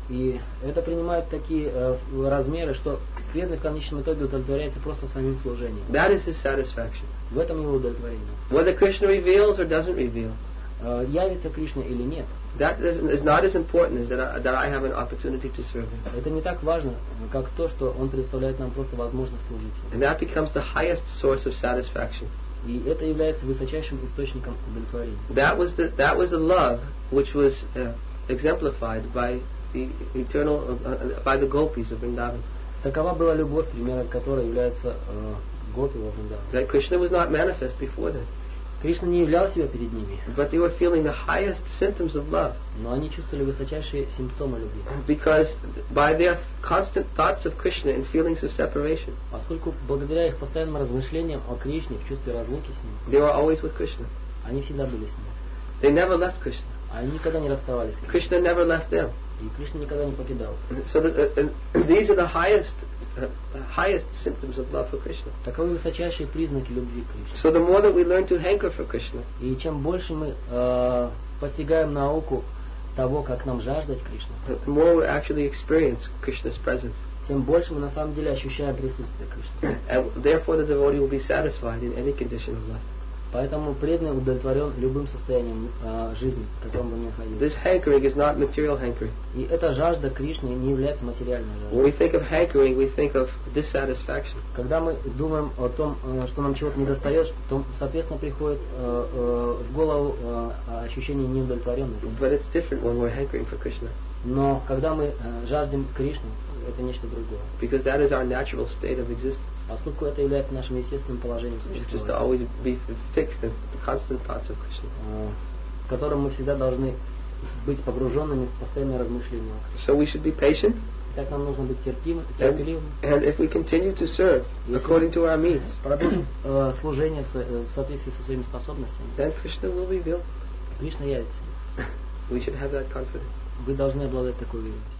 И это принимает такие э, размеры, что преданный в конечном итоге удовлетворяется просто самим служением. That is his satisfaction. В этом его удовлетворение. Whether Krishna reveals or doesn't reveal, Э, явится Кришна или нет, that is is not as important as that I, that I have an opportunity to serve him. это не так важно, как то, что он предоставляет нам просто возможность служить ему. And that becomes the highest source of satisfaction. И это является высочайшим источником удовлетворения. That was the that was the love which was uh, exemplified by the eternal uh, uh, by the gopis of Vrindavan. Такова была любовь, примером которой является э, гопи во Вриндаване. That Krishna was not manifest before them, Кришна не являл себя перед ними, but they were feeling the highest symptoms of love но они чувствовали высочайшие симптомы любви. because by their constant thoughts of Krishna and feelings of separation, Поскольку благодаря их постоянным размышлениям о Кришне в чувстве разлуки с ним, they were always with Krishna. они всегда были с ним. They never left Krishna. Они никогда не расставались с Кришной. Krishna never left them. И Кришна никогда не покидал. So that, uh, uh, these are the highest, uh, highest symptoms of love for Krishna. Таковы высочайшие признаки любви к Кришне. So the more that we learn to hanker for Krishna, И чем больше мы э, постигаем науку того, как нам жаждать Кришны, the more we actually experience Krishna's presence. тем больше мы на самом деле ощущаем присутствие Кришны. And therefore the devotee will be satisfied in any condition of life. Поэтому преданный удовлетворен любым состоянием э, жизни, в котором бы ни находился. This hankering is not material hankering. И эта жажда Кришны не является материальной When we жаждой. think of hankering, we think of dissatisfaction. Когда мы думаем о том, э, что нам чего-то недостает, то, соответственно, приходит э, э, в голову э, ощущение неудовлетворенности. But it's different when we're hankering for Krishna, Но когда мы э, жаждем Кришны, это нечто другое. because that is our natural state of existence. Поскольку это является нашим естественным положением It's just to существования, always be fixed in constant thoughts of Krishna. э, в котором мы всегда должны быть погруженными в постоянное размышление. So we should be patient, Так нам нужно быть терпимым, and, терпеливым. and if we continue to serve Yes, according to our means, Продолжим э, служение в, со- э, в соответствии со своими способностями. then Krishna will reveal. Кришна явится. We should have that confidence. Вы должны обладать такой уверенностью.